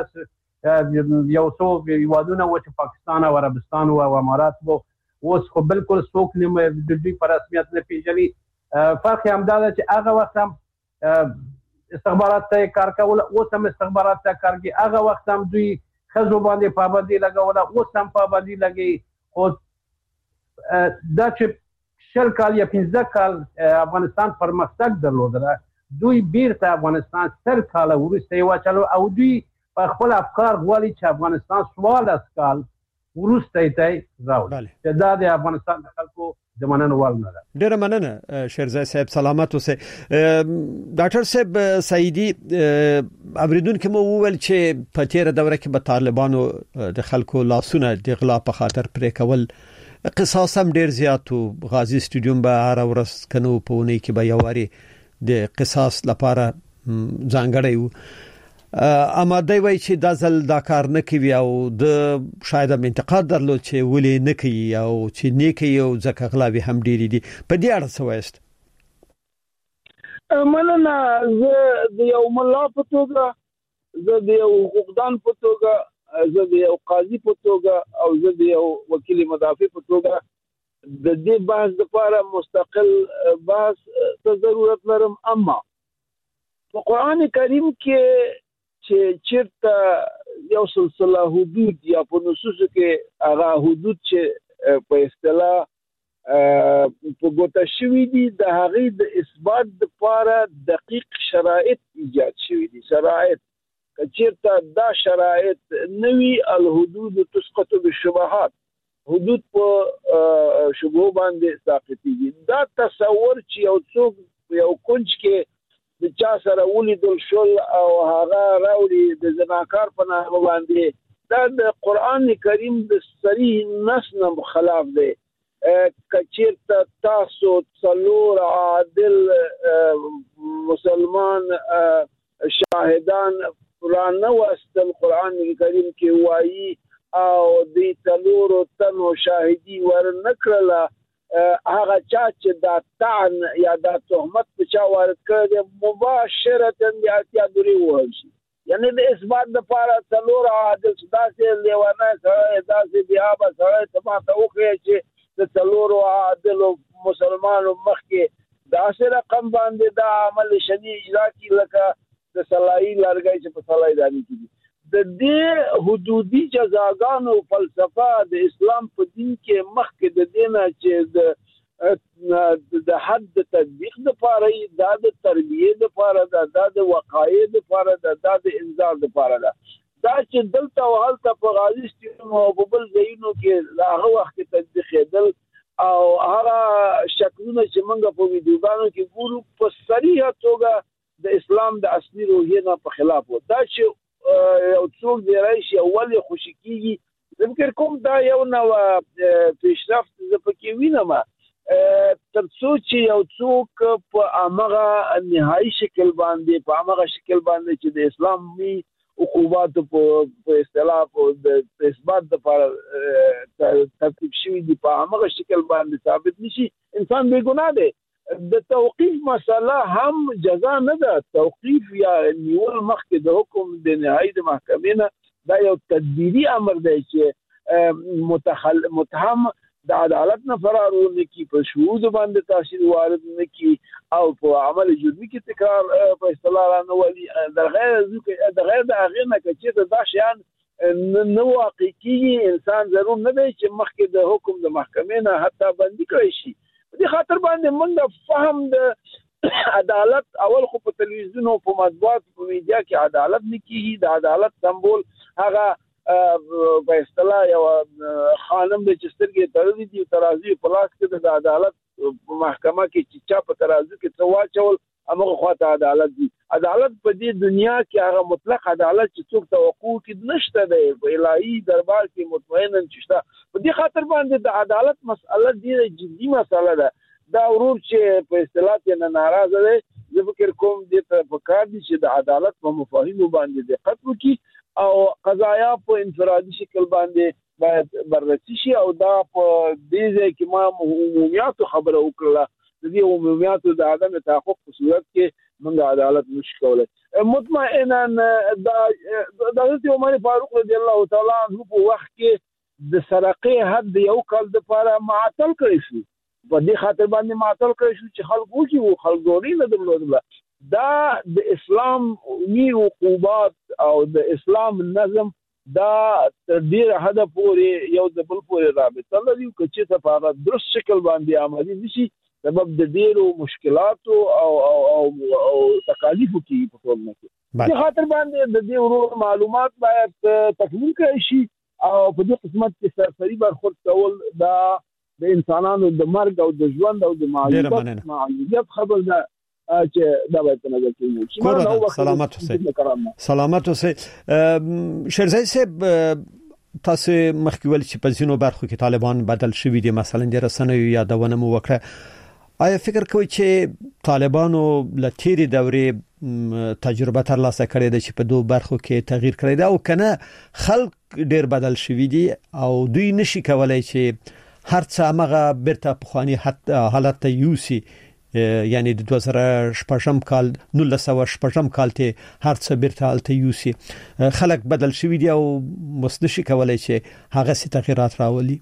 یو څو هېوادونه و چې پاکستان او عربستان و او امارات و، اوس خو بالکل څوک د دوی په رسمیت نه پېژني. فرق یې همدا ده چې هغه وخت هم استخبارات ته کار کوله، اوس هم استخبارات ته کار کوي. هغه وخت هم دوی ښځو باندې پابندي لګوله، اوس هم پابندي لګوي. خو دا چې شل کال یا پنځه کال افغانستان پرمختګ درلودله، دوی بیرته افغانستان سل کاله وروسته یې واچلو، او دوی په خپل افکار غواړي چې افغانستان څوارلس کال وروسته یې راوړي، چې دا د افغانستان د خلکو د مننې وړ نه ده. ډېره مننه شیرزای صاحب، سلامت اوسئ. ډاکټر صاحب سعیدي، اوریدونکو مو وویل چې په تیره دوره کې به طالبانو د خلکو لاسونه د غلا په خاطر پرې کول، قصاص هم ډېر زیات و. غازی سټډیوم به هر ورځ کنو په ونې کې به یو واري د قصاص لپاره ځانګړی و. اما دوی وایي چې دا ځل دا کار نه کوي، او د شاید هم انتقاد درلود چې ولې نه کوي او چې نه کوي، او ځکه غلاوي هم ډېرې دي. په دې اړه څه وایست؟ مننه. زه د یو ملا په توګه، زه د یو حقوقدان په توګه، زه د یو قاضي په توګه، او زه د یو وکیل مدافع په توګه د دې بحث لپاره مستقل بحث ته ضرورت لرم. اما په قرآن کریم کې چې چیرته یو سلسله حدود یا په نصوصو کې هغه حدود چې په اصطلاح په ګوته شوي دي، د هغې د اثبات لپاره دقیق شرایط ایجاد شوي دي. شرایط که چیرته دا شرایط نه وي، الحدود تسقط بالشبهات، حدود په شبهو باندې ساقطېږي. دا تصور چې یو څوک په یو کونج کې د چا سره ولیدل شول او هغه راوړي د زناکار په نامه باندې، دا د قرآن کریم د صریح نص نه خلاف دی. که چیرته تاسو څلور عادل مسلمان شاهدان را نه واستل قرآن کریم کې وایي، او د څلورو تنو شاهدي ور نه کړله، هغه چا چې دا طعن یا دا تهمت په چا وارد کړی دی، مباشرتا د اتیا درې ووهل شي. یعنې د اثبات لپاره څلور عادل داسې لیونی سړی، داسې بېآبه سړی ته ما ته وښیه چې د څلورو عادلو مسلمانو مخکې داسې رقم باندې دا عمل شدید اجرا کړي لکه د سلایي لرګی چې په سلای دانې کې دي. د دې حدودي جزاګانو فلسفه د اسلام په دین کې مخکې د دې نه چې د حد د تطبیق دپاره دا د تربیې دپاره ده، دا د وقایې دپاره ده، دا د انذار دپاره ده. دا چې دلته او هلته په غازي سټډیوم او په بل ځایونو کې د هغه وخت کې تطبیقېدل، او هغه شکلونه چې موږ په ویډیوګانو کې ګورو په صریحه توګه د اسلام د اصلي روحیې نه په خلاف و. دا چې یو څوک دی راشي اول یې خوشي کېږي، زه فکر کوم دا یو نوع پیشرفت زه پکې وینم. ترڅو چې یو څوک په هغه نهایي شکل باندې په هغه شکل باندې چې د اسلامي عقوبات په اصطلاح د اثبات لپاره ترتیب شوی دی په هغه شکل باندې ثابت نشي انسان بے ګناه دی. د توقیف مسله هم جزا نه ده. توقیف یا نیول مخکې د حکم د نهایي د محکمې نه دا یو تدبیري امر دی چې متخل متهم د عدالت نه فرار نه کی په شهود باندې تاثیر وارد نه کی او په عمل جرمي کې تکرار په اصطلاح نه ولي د غیر د غیر د هغه نه چې دا شیان نو واقع کیږي انسان ضرور نه دی چې مخکې د حکم د محکمې نه حتی بندي کړی شي. دې خاطر باندې موږ فهم د عدالت اول خو په تلویزیون او په مطبوعات په میډیا کې عدالت نه کیږي. د عدالت سمبول هغه په اصطلاح یو خانم د چسترګې تړلې دي ترازی په لاس کې د عدالت په محکمه کې چې چا په ترازو کې څه واچول هغه خواته عدالت دي. عدالت په دې دنیا کې هغه مطلق عدالت چې څوک توقع کې نشته دی په الهي دربار کې مطمئنا نشته. په دې خاطر باندې د عدالت مسأله ډیره جدي مسأله ده. دا ورور چې په اصطلاح کې نه ناراضه دی زه فکر کوم دې ته پکار دي چې د عدالت په مفاهیمو باندې دقت وکړي او قضایا په انفرادي شکل باندې باید بررسي شي او دا په دې ځای کې ما عمومیاتو خبره وکړه. د دې عمومیاتو د عدم تحقق په صورت کې موږ عدالت نشو کولی. مطمئنا دا د حضرت عمر فاروق رضی الله تعالی عنہ په وخت کې د سرقې حد یو کال لپاره معطل کړی شو. په دې خاطر باندې معطل کړی شو چې خلک وکړي او خلک ډوري نه درلودله. دا د اسلام می عقوبات او د اسلام نظم دا تر ډیره حد پورې یو د بل پورې رابطه لري چې څه په درست شکل باندې عملي نشي سبب د ډیرو مشکلاتو او او او, او تکالیفو کې په ټول نه کې. د خاطر باندې د دې ورو معلومات باید تکمیل کړئ شي او په دې قسمت کې سرسری برخورد کول دا د انسانانو د مرګ او د ژوند او د معلومات معلومات خبر ده چې دا باید نظر کې وي. سلامت اوسئ. سلامت اوسئ. شیرزای صاحب تاسو مخکې ول چې په ځینو برخو کې طالبان بدل شوي دي مثلا د رسنیو یادونه مو وکړه. آیا فکر کوئ چې طالبانو له تیرې دورې تجربه ترلاسه کړې ده چې په دوه برخو کې تغییر کړی ده او کنه خلک ډیر بدل شوي دي او دوی نشي کولای چې هر څه هغه برته په خواني حالت ته یوسي یعنی د دوه زره شپږم کال نولس سوه شپږم کال ته هر څه برته الته یوسي خلک بدل شوي دي او مستشي کولای چې هغه سي تغیرات راولي.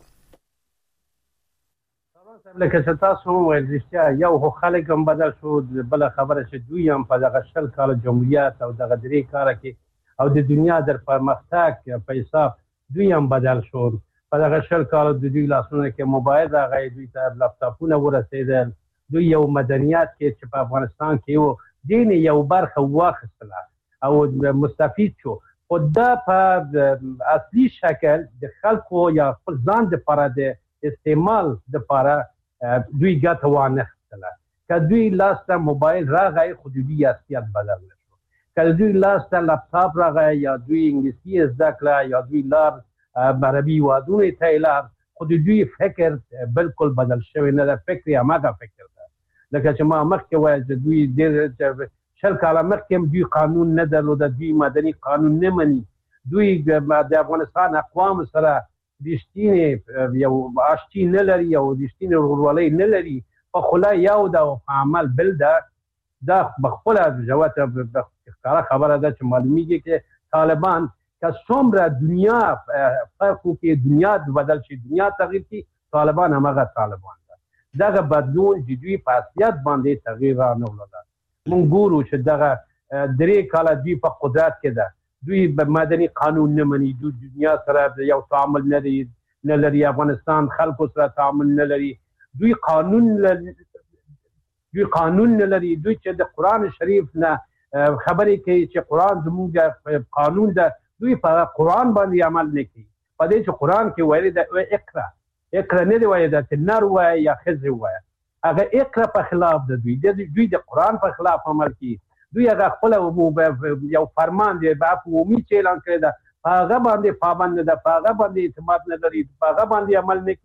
لکه چې تاسو وایي چې یو خلک هم بدل شو بل خبره چې دوی هم په دغه شل کال جمهوریت او دغه درې کال کې او د دنیا در پرمختګ په حساب دوی هم بدل شو. په دغه شل کال د دوی لاسونه کې موبایل راغی دوی ته لپټاپونه ورسېدل دوی یو مدنیات کې چې په افغانستان کې یو دین یو برخه واخیستله او مستفید شو. خو دا په اصلي شکل د خلکو یا خپل ځان دپاره د استعمال دپاره دوی ګټه وانخیستله. که دوی لاس ته موبایل راغی خو د دوی اصلیت بدل نه شو. که دوی لاس ته لپټاپ راغی یا دوی انګلیسي زده کړه یا دوی لار عربي وادونه ته لار خو د دوی فکر بالکل بدل شوی نه ده. فکر یې هماغه فکر ده لکه چې ما مخکې ویل چې دوی ډېر شل کاله مخکې هم دوی قانون نه درلوده. دوی مدني قانون نه مني. دوی د افغانستان اقوامو سره رښتینې یو آشتي نه لري او رښتینې ورورولۍ نه لري. په خوله یو ده او په عمل بل ده. دا بخپله جوته ښکاره خبره ده چې معلومیږي چې طالبان که څومره دنیا فرق وکړي دنیا بدل شي دنیا تغییر کړي طالبان هماغه طالبان ده. دغه بدلون چې دوی په اصلیت باندې تغییر رانغلله. موږ ګورو چې دغه درې کاله دوی په قدرت کې ده. دوی مدني قانون نه مني. دوی دنیا سره یو تعامل نه لري. افغانستان خلکو سره تعامل نه لري. دوی قانون دوی قانون نه لري. دوی چې د قرآن شریف نه خبرې کوي چې قرآن زموږ قانون ده دوی په قرآن باندې عمل نه کوي. په دې چې قرآن کې ویلي ده اقرا اقرا نه دی وایي ده چې نر وایي یا ښځې وایي. هغه اقرا په خلاف ده. دوی دوی د قرآن په خلاف عمل کوي. دوی هغه خپله یو فرمان دی په عمومي چې اعلان کړی ده په هغه باندې پابند نه ده. په هغه باندې اعتماد نه لري. په هغه باندې عمل نه کوي.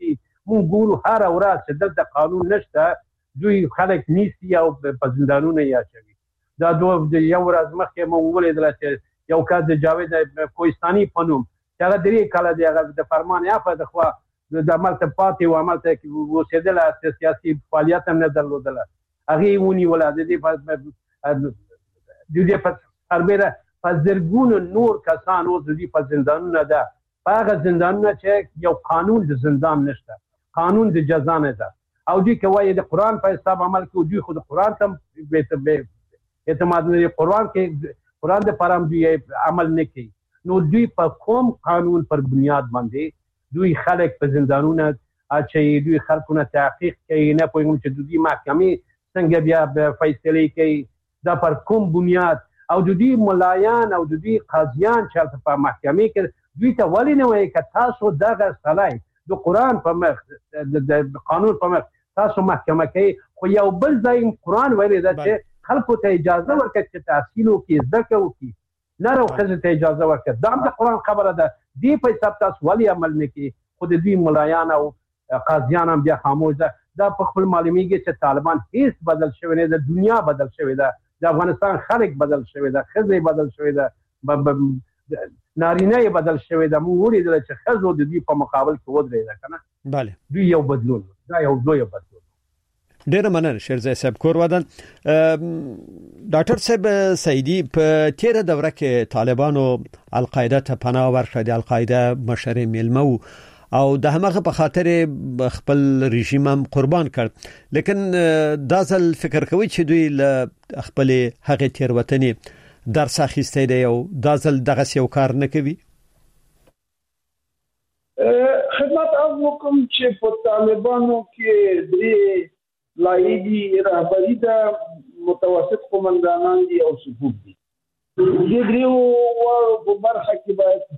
مونږ ګورو هر ورځ چې دلته قانون نشته دوی خلک نیسي او په زندانونو یا چوي دا دوه یو ورځ مخکې مو ولیدل چې یو کس د جاوید کوهستاني په نوم چې هغه درې کاله دی هغه د فرمان یافته د خوا د عمل ته پاتې و عمل ته اوسېدل سیاسي فعالیت هم نه درلودل هغه ونیول د دې په د دې په سربېره په زرګونو نور کسان اوس د دې په زندانونو ده په هغه زندانونو چې یو قانون د زندان نشته قانون د جزا نه ده او دوی کوي د قرآن په حساب عمل کوي دوی خود قرآن ته اعتماد لري قرآن کې قرآن د پرام دوی عمل نه کوي نو دوی په کوم قانون پر بنیاد باندې دوی خلک په زندانونو اچي دوی خلکونه تحقیق کوي نه پوهیږم چې دوی محکمې څنګه بیا فیصله کوي دا پر کوم بنیاد او دوی ملایان او دوی قاضیان چې په محکمې کې دوی ته ولې نه وایي چې تاسو دغه سړی د قرآن په مخ د قانون په مخ تاسو محکمه کوي خو یو بل ځای قرآن ویلي ده چې خلکو ته اجازه ورکړي چې تحصیل وکړي زده کړه وکړي نر او ښځې ته اجازه ورکړي دا هم د قرآن خبره ده دې په حساب تاسو ولې عمل نه کوي خو د دوی ملایان او قاضیان هم بیا خاموش ده دا په خپل معلومیږي چې طالبان هیڅ بدل شوی نه ده دنیا بدل شوی ده د افغانستان خلک بدل شوی ده ښځې بدل شوی ده نارینه یې بدل شوی ده موږ ولیدل چې ښځو د دوی په مقابل کې ودرېده که نه بله دوی یو بدلون دا یو لوی بدلون ډېره مننه شیرزای صاحب کور ودان ډاکټر صاحب سعیدی په تیره دوره کې طالبانو القاعده ته پناه ورکړه د القاعده مشر میلمه او د همغه په خاطر خپل رژیم هم قربان کړ لیکن دا ځل فکر کوي چې دوی له خپل هغه تیروتنې درس اخیستی دی او دا ځل دغه یو کار نه کوي خدمت عرض وکم چې په طالبانو کې درې لایدي رهبری د متوسط قومندانان دي او صفوف دي دې دریو په برخه کې باید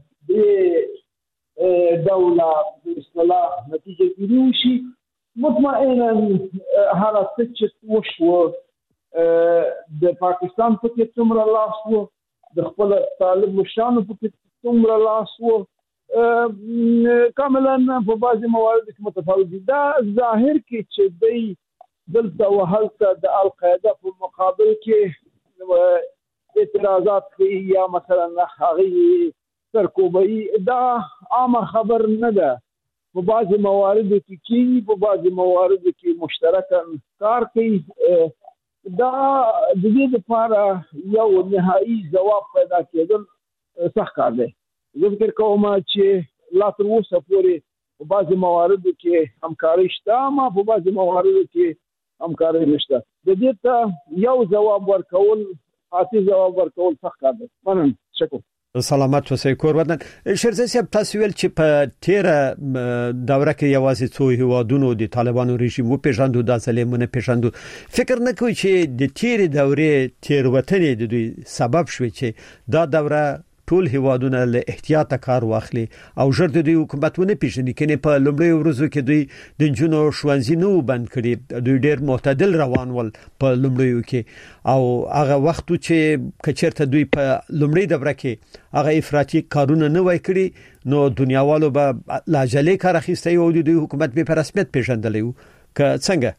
د دوله د اصلاح نتیجه ګیري شي مطمئنا هغه څه چې وشو د پاکستان په کې څومره لاس وو د خپل طالب مشرانو په کې څومره لاس وو کاملا په بعضي موارد کې متفاوت دي دا ظاهر کې چې دی دلته وهلته د القاعده په مقابل کې اعتراضات کوي یا مثلا هغه سرکوبي دا عامه خبر نه ده په بعضي موارد کې کې په بعضي موارد کې مشترکاً کار کوي دا د دې لپاره یو نهایی جواب پیدا کېدل سخت کار دی زه فکر کوم چې لا تر اوسه پورې په بعضي مواردو کې همکاري شته اما په بعضي مواردو کې همکاري نشته د دې ته یو جواب ورکول خاطی جواب ورکول سخت کار دی مننه شکر سلامت اوسئ کور ودان شیرزای صاحب تاسو ویل چې په تیره دوره کې یوازې څو هیوادونو د طالبانو رژیم و پیژندو د ظلمونه پیژندو فکر نه کوي چې د تیره دورې تیروتنې د دوی سبب شوي چې دا دوره ټول هیوادونه له احتیاط کار واخلي او ژر د دوی حکومتونه پیژني کني په لومړی ورځو کې دوی د جنو شوانزي نو بند کړي دوی ډېر معتدل روان ول په لومړیو کې او هغه وخت چې کچرته دوی په لومړی دوره کې هغه افراطي کارونه نه وای کړی نو دنیاوالو به لاجلې کار اخیستی او د دوی حکومت به په رسمیت پیژندلی وو که څنګه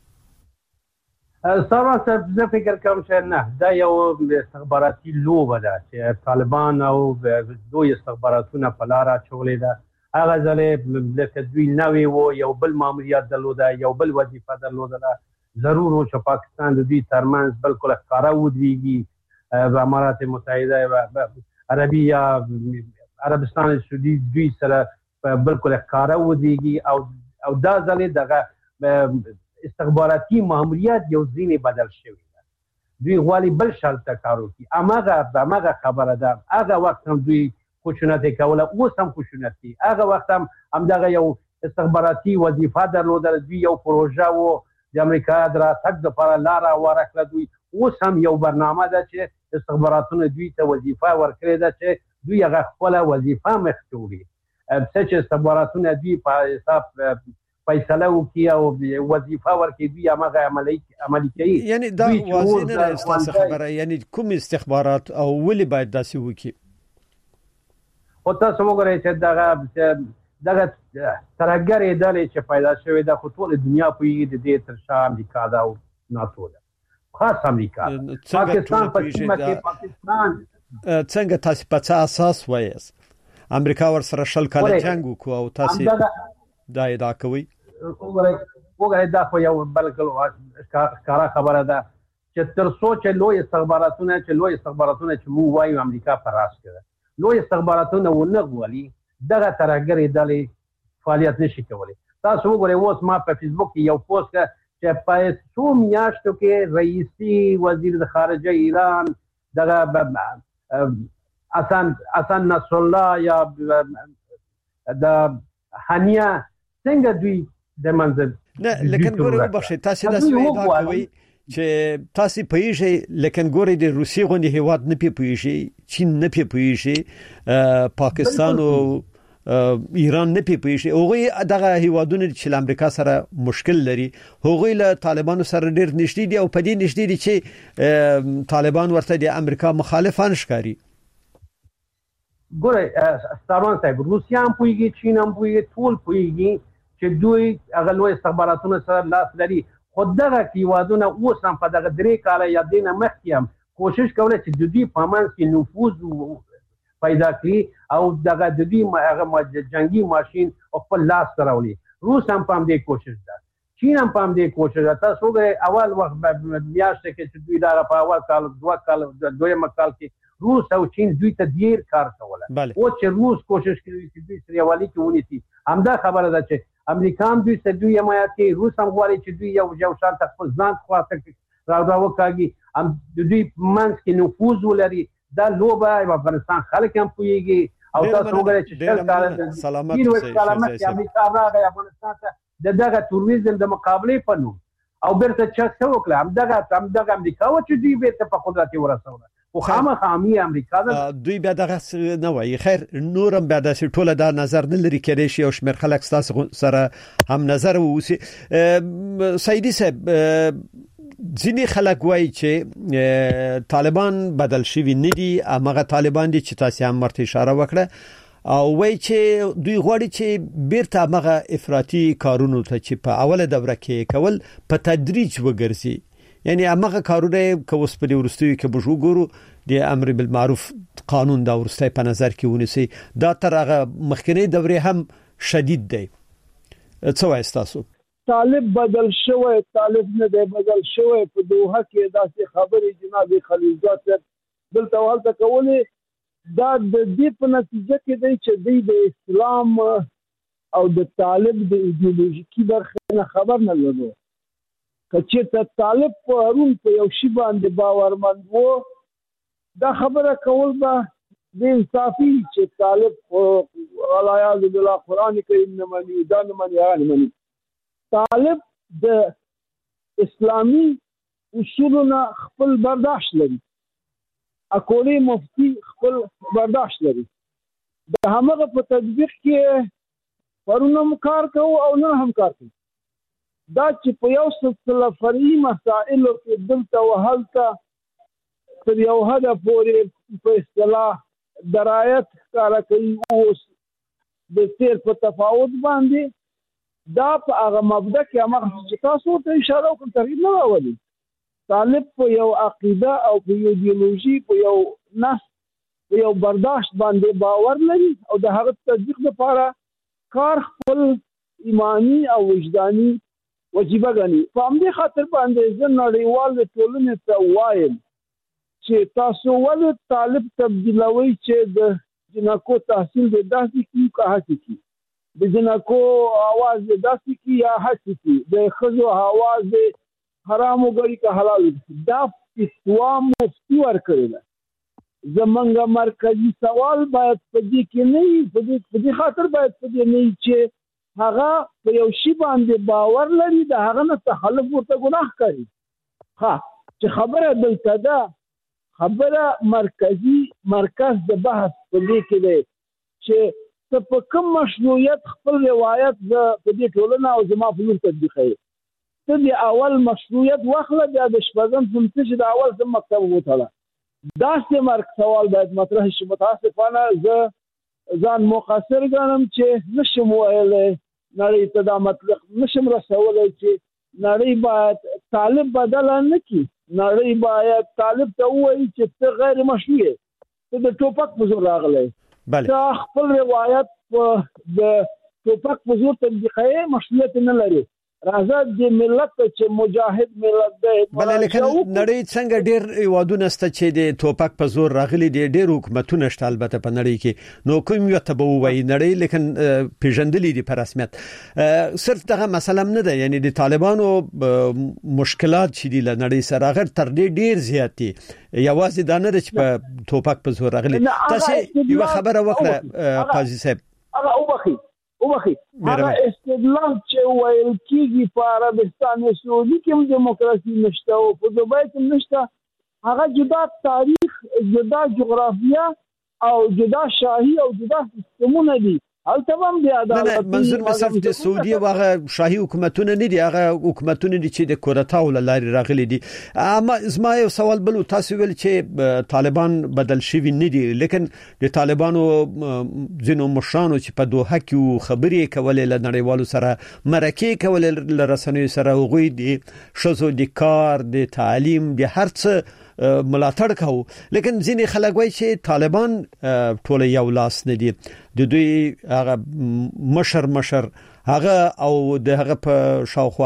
صراحه زه فکر کوم چې نه دا یو استخباراتي لوبه ده چې طالبان او دوی استخباراتونه په لار اچولې ده هغه ځلې لکه دوی نوی وو یو بل ماموریت درلوده یو بل وظیفه درلوده ضرور و چې پاکستان د دوی ترمنځ بالکل ښکارا ودرېږي د امارات متحده عربي یا عربستان سعودي دوی سره بالکل ښکارا ودرېږي او او دا ځلې دغه استخباراتي ماموریت یو ځینې بدل شوی ده دوی غواړي بل شرطه کار وکړي هماغه هماغه خبره ده هغه وخت هم دوی خشونت کوله اوس هم خشونت کوي هغه وخت هم همدغه یو استخباراتي وظیفه درلوده دوی یو پروژه و د امریکا د راتګ دپاره لاره هواره کړه دوی اوس هم یو برنامه ده چې استخباراتونه دوی ته وظیفه ورکړې ده چې دوی هغه خپله وظیفه مخکې وړي څه چې استخباراتونه دوی په حساب فیصله وکړي او وظیفه ورکړي دوی هماغه عملي عملي کوي یعنی دا واضح نه ده ستاسو خبره یعنی کوم استخبارات او ولې باید داسې وکړي او تاسو وګورئ چې دغه دغه ترهګرې ډلې چې پیدا شوې ده خو ټول دنیا پوهېږي د دې تر شا امریکا ده او ناتو ده خاص امریکا ده پاکستان په سیمه کې پاکستان څنګه تاسو په څه اساس وایي امریکا ور سره شل کاله جنگ وکړو او تاسو دا ادعا کوي وګورئ دا خو یو بل کار خبره ده چې تر څو چې لوی استخباراتونه چې لوی استخباراتونه چې مو وایو امریکا پر راس کړه لوی استخباراتونه ونه غوالي دغه ترهګرې ډلې فعالیت نشي کولی تاسو وګورئ اوس ما په فیسبوک کې یو پوسټ چې په څو میاشتو کې رئیسي وزیر د خارجه ایران دغه حسن حسن نصر الله یا د هانیه څنګه دوی د منځ نه لکه ګورئ وبخښئ تاسو دا څه ادعا کوي چې تاسو پېښې لکه ګورئ د روسي غونډې هیواد نه پېښې چین نه پېښې پاکستان او ایران نه پېښې هغه دغه هیوادونه چې امریکا سره مشکل لري هغه له طالبانو سره ډېر نږدې دي او په دې نږدې دي چې طالبان ورته د امریکا مخالفان ښکاري ګورئ ستاروان صاحب روسیا هم پوهېږي چین هم پوهېږي ټول پوهېږي چې دوی هغه لوی استخباراتونه سره لاس لري خو دغه هیوادونه اوس هم په دغه درې کاله یا دې نه مخکې هم کوشش کوله چې د دوی په منځ کې نفوذ پیدا کړي او دغه د دوی هغه جنګي ماشین خپل لاس ته راولي روس هم په همدې کوشش ده چین هم په همدې کوشش ده تاسو وګورئ اول وخت میاشتې کې چې دوی دغه په اول کال دوه کال دویم کال کې روس او چین دوی ته ډیر کار کوله او چې روس کوشش کوي چې دوی سره یوالي کې ونیسي همدا خبره ده چې امریکا هم دوی سره دوی حمایت کوي روس هم غواړي چې دوی یو یو شان خپل ځان خواته را راوکاږي هم دوی منځ کې نفوذ ولري دا لوبه افغانستان خلک هم پوهیږي او تاسو وګورئ چې شل کال سلامت سلامت امریکا راغی افغانستان ته دغه توریزم د مقابله په نوم او برته چې څه وکړه هم دغه هم دغه امریکا و چې دوی به په قدرت ورسوله خو خامخا امي امریکا ده دوی بیا دغه نه وایي خیر نورم بیا د ټوله دا نظر نه لري کېدای شي او شمېر خلک ستاسو سره هم نظر ووسي سیدي صاحب ځینې خلک وایي چې طالبان بدل شوي نه دي هماغه طالبان دي چې تاسو هم ورته اشاره وکړه او وایي چې دوی غواړي چې بیرته هماغه افراطي کارونو ته چې په اوله دوره کې کول په تدریج وګرځي یعنی هماغه کارونه که اوس په ورستیو کې بجو ګورو د امر بالمعروف قانون دا ورسته په نظر کې ونیسي دا تر هغه مخکنی دوره هم شدید دی څه وایي تاسو طالب بدل شوی طالب نه دی بدل شوی په دوه کې داسې خبرې جناب خلیلزاد صاحب دلته والته کولې دا د دې په نتیجه کې دی چې د اسلام او د طالب د ایدئولوژیکي برخه نه خبر نه لري کچې ته طالب په هرون په یو شی باندې باورمند وو دا خبره کول به د انصافي چې طالب علایاذ بالله قران کریم نه مانی دا نه مانی هغه نه مانی طالب د اسلامي اصولنا خپل برداشت لري اکولی مفتی خپل برداشت لري د همغه په تطبیق کې پرونم کار کوو او نه هم کار کوو دا چې په یو سلسله فرعي مسائلو کې دلته وهلته تر یو حده پورې په اصطلاح درایت ښکاره کوي اوس د سیر په تفاوت باندې دا په هغه مبدا کې هغه چې تاسو ته اشاره وکړم تغییر نه راولي طالب په یو عقیده او په یو ایدئولوژي په یو نس په یو برداشت باندې باور لري او د هغه تصدیق لپاره کار خپل ایمانی او وجداني وجیبه غني په همدې خاطر باندې زه نړیوال ټولنې ته وایم چې تاسو ولې طالب تبدیلوي چې د جنکو تحصیل د داسې کی که هڅه کی د جنکو आवाज د داسې کی یا هڅه کی د خزو आवाज د حرام وګړي که حلال دا فتوا مفتي ورکړل زمونږ مرکزی سوال باید په دې کې نه په دې خاطر باید په دې نه چې هغه په یو شی باندې باور لري د هغه نه تخلف ورته ګناه کوي ها چې خبره دلته ده خبره مرکزی مرکز د بحث په دې کې دی چې ته په کوم مشروعیت خپل روایت د په دې ټولنه او زما په لور تطبیقوي ته د اول مشروعیت واخله بیا د شپږم سمڅه چې د اول سم مکتب وتله دا سه مرک سوال باید مطرح شي متاسفانه زه ځان مقصر ګڼم چې نشم ویلی نړۍ ته دا مطلق نشم رسولی چې نړۍ باید طالب بدله نه کړي. نړۍ باید طالب ته ووایي چې ته غیر مشروع یې، ته د ټوپک په زور راغلی، ته خپل روایت د ټوپک په زور تطبیقوي، مشروعیت نه لري. راځه د ملت چې مجاهد ملت دی. بل لیکن نړۍ څنګه ډېر هیوادونه شته چې د ټوپک په زور راغلي دي، ډېر حکومتونه شته البته په نړۍ کې، نو کوم یو ته به وایي نړۍ لیکن پیژندلې دي په رسمیت. صرف دغه مسله نه ده، یعنی د طالبانو مشکلات چې دي له نړۍ سره هغه تر دې ډېر زیات دي، یوازې دا نه ده چې په ټوپک په زور راغلي. تاسو یو خبره وکړه قاضي صاحب، هغه وبخي وبخي هغه استدلال چې ویل کیږي په عربستان سعودي کې دیموکراسي نشته او په دوبۍ کې نشته، هغه جدا تاریخ، جدا جغرافیه او جدا شاهي او جدا سیستمونه دي. هلته هم د عدالت منظور مصرف د سعودي واغه شاهي حکومتونه نه دي، هغه حکومتونه دي چې د کورتاو لاري راغلي دي. اما زما یو سوال بل تاسو ویل چې طالبان بدل شوي نه دي، لیکن د طالبانو ځینو مشرانو چې په دوحه کې خبرې کولې له نړیوالو سره، مرکې کولې له رسنیو سره، غوي دي شزو د کار د تعلیم د هر څه ملاتړ کوي، لیکن ځینې خلک وایي چې طالبان ټول یو لاس نه دي، د دوی هغه مشر مشر هغه او د هغه په شاوخوا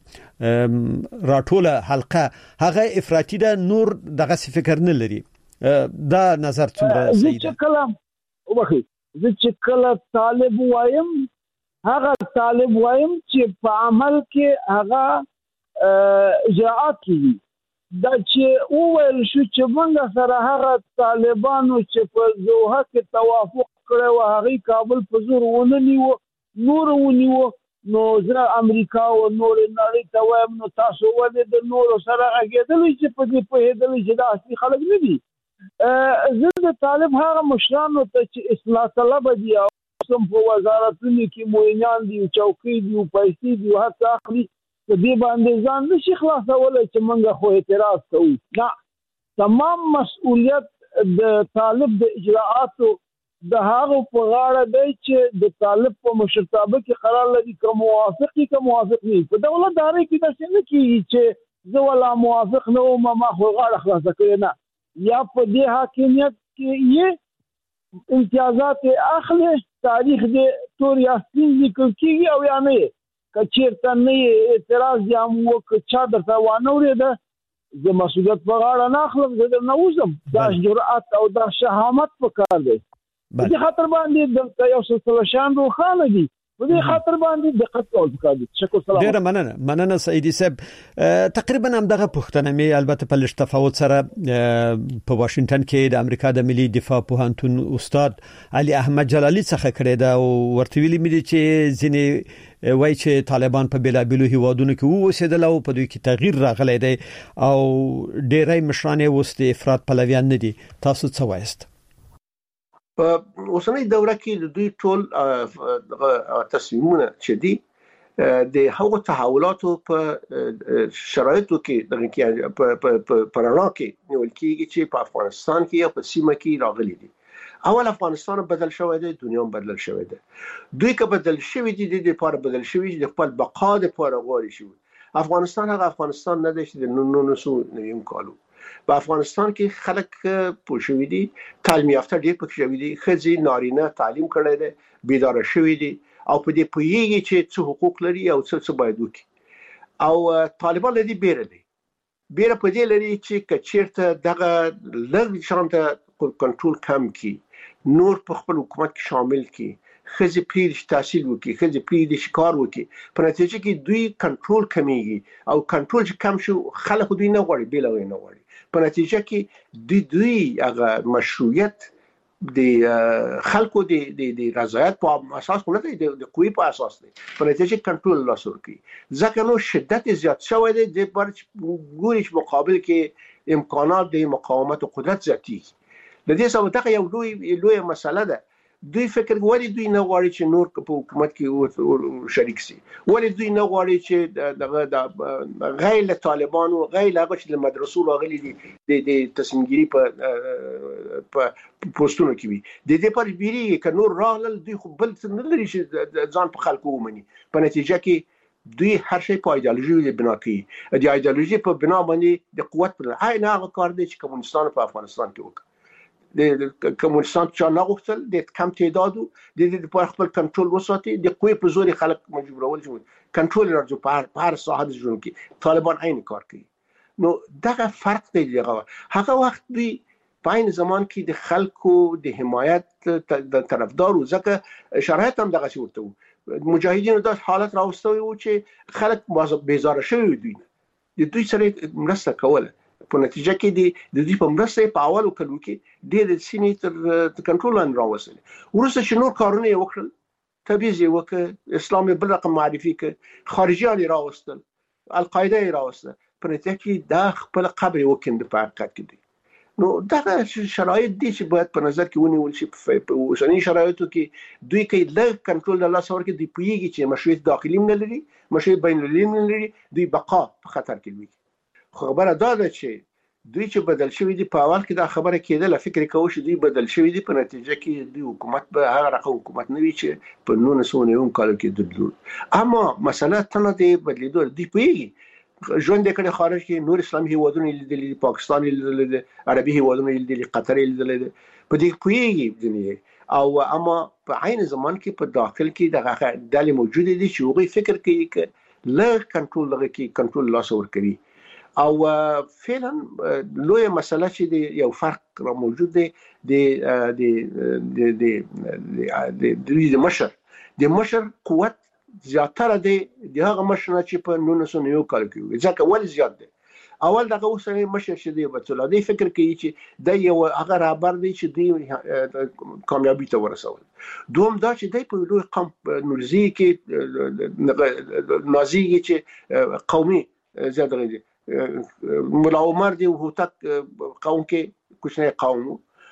کې راټوله حلقه هغه افراطي ده، نور دغه فکر نه لري. دا نظر څومره صحیح ده؟ کلام وبخي زه چې کله طالب وایم، هغه طالب وایم چې په عمل کې هغه اجراءات کوي. دا چې اول شو چې موږ سره هغه طالبانو چې په دوحه کې توافق کړو، هغه کابل په زور ونه نیو، نور ونیو، نو زه امریکا او نور نړۍ ته وایم نو تاسو ولې د نور سره غږېدلې چې په دې په هدلې چې دا اصلي خلک نه دي. زه د طالب هغه مشرانو ته چې اصلاح طلب دي او سم په وزارتونو کې موینان دي، چوکۍ دي، پیسې دي، هر څه اخلي، په دې باندې ځان نشي خلاصولی چې موږ خو اعتراض کوو. نه، تمام مسؤلیت د طالب د اجراءاتو د هغه په غاړه دی چې د طالب په مشرتابه کې قرار لري، که موافق وي که موافق نه وي. په دولتدارۍ کې داسې نه کېږي چې زه ولا موافق نه وم ما خو غاړه خلاصه کړې، نه، یا په دې حاکمیت کې یې امتیازات اخلي، تاریخ دې تور یا سپین لیکل کېږي او یا نه، که چېرته نه اعتراض یا هم وکړه چا درته وانه اورېده، زه مسؤلیت په غاړه نه اخلم، زه درنه وځم. دا جرأت او دا شهامت پکار دی. په دې خاطر باندې دلته یو سلسله شان روښانه دي، په دې خاطر باندې دقت کول پکار دي. شکر سلام. ډیره مننه مننه سعیدي صاحب. تقریبا هم دغه پوښتنه مې البته په لږ تفاوت سره په واشنگټن کې د امریکا د ملي دفاع پوهنتون استاد علي احمد جلالي څخه کړې ده او ورته ویلي مې چې ځینې وای چې طالبان په بیلابیلو هیوادونو کې ووسیدل او په دوی کې تغییر راغلی دی او ډیری مشران اوس د افراط پلویان نه دي. تاسو څه وایست؟ په اوسنۍ دوره کې د دوی ټول تصمیمونه چې دي د هغو تحولاتو په شرایطو کې دغه کې په رڼا کې نیول کېږي چې په افغانستان کې یا په سیمه کې راغلي دي. اول افغانستان بدل شوی دی، دنیا هم بدل شوی دی. دوی که بدل شوی دي د لپاره بدل شوی د خپل بقا لپاره غواړي شي. افغانستان هغه افغانستان نه دی چې د نولس سوه نوي کالو په افغانستان کې خلک پوه شوي دي، تعلیم یافته ډېر پکې شوي دي، ښځې نارینه تعلیم کړی دی، بیداره شوي دي او په دې پوهېږي چې څه حقوق لري او څه څه باید وکړي. او طالبان له دې بیره دی، بیره په دې لري چې که چېرته دغه لږ شان ته کنټرول کم کړي، نور په خپل حکومت کې شامل کړي، ښځې پرېږدي چې تحصیل وکړي، ښځې پرېږدي چې کار وکړي، په نتیجه کې دوی کنټرول کمیږي او کنټرول چې کم شو خلک دوی نه غواړي، بېله غوی نه غواړي. په نتیجه کې دوی دوی هغه مشروعیت د خلکو د د رضایت په اساس خو نه دی، د قوی په اساس دی. په نتیجه کې کنټرول لاس ورکوي، ځکه نو شدت زیات شوی دی، د بار ګوري چې مقابل کې امکانات د مقاومت او قدرت زیاتېږي. د دې سبب دغه یو لوی لوی مسله ده. دوی فکر کوي دوی نه غواړي چې نور په حکومت کې شریک شي، ولې دوی نه غواړي چې دغه غیر طالبان او غیر هغه چې د مدرسو راغلي دي د تصمیمګيري په په پوسټونو کې وي. د دې پر بیري ک نور راغلل دوی خو بل څه نه لري چې ځان په خلکو ومني، په نتیجه کې دوی هر شي په ایدئولوژي بنا کوي. د ایدئولوژي په بنا باندې د قوت پر عین هغه کار دی چې کمونستان په افغانستان کې وکړ. د کمونستان چې نه غوښتل د کم تعدادو د دې لپاره خپل کنټرول وساتي، د قوی په زور خلک مجبورول شو کنټرول راځي په هر ساحه د ژوند کې. طالبان عین کار کوي. نو دغه فرق دی. هغه وخت دوی په عین زمان کې د خلکو د حمایت د طرفدارو ځکه شرایط هم دغه څه ورته مجاهدینو د حالت راوستوي و چې خلک بیزاره شوي دوی د دوی سره مرسته کوله. په نتیجه کې د دې په مرسته په اولو کلو کې د سیمې تر کنټرول لاندې راوستل. ورسته چې نور کارونه یې وکړل، تبعیض یې وکړ، اسلام بل رقم معرفي کړ، خارجیان یې راوستل، القاعده یې راوستل، په نتیجه کې دا خپل قبر یې وکند په حقیقت کې دی. نو دغه شرایط دي چې باید په نظر کې ونیول شي. په اوسنۍ شرایطو کې دوی کې لږ کنټرول د الله سره کې دوی پوهیږي چې مشروعیت داخلي نه لري، مشروعیت بین المللي نه لري، دوی بقا په خطر کې وي. خبره دا ده چې دوی چې بدل شوی دي په اول کې دا خبره کېدله، فکر کوي چې دوی بدل شوی دي، په نتیجه کې دوی حکومت به هغه رقم حکومت نه وي چې په نولس سوه نهم کال کې درلود. اما مسله تنه دی بدلیدو. دوی پوهیږي ژوند کړي خارج کې نور اسلامي هیوادونه لیدلي، پاکستان لیدلي، عربي هیوادونه لیدلي، قطر لیدلي، په دې پوهیږي دنیا. او اما په عین زمان کې په داخل کې دغه ډلې موجوده دي چې هغوی فکر کوي چې لږ کنټرول لږ کې کنټرول لاس ورکوي. او فعلا لوی مسله چې دی یو فرق را موجود دی د د د د د مشر د مشر قوت زیاتره دی د هغه مشر چې په نولس سوه نهم کال کې ځکه ول زیات دی. اول دغه اوسنی مشر چې دی بیت الله دی فکر کوي چې د یو هغه رهبر دی چې دی کامیابی ته ورسول. دوم دا چې دی په لوی قوم نورزی کې نازیږي چې قومي زیات دی. ملا عمر دی هوتک قوم کې کوچنی قوم،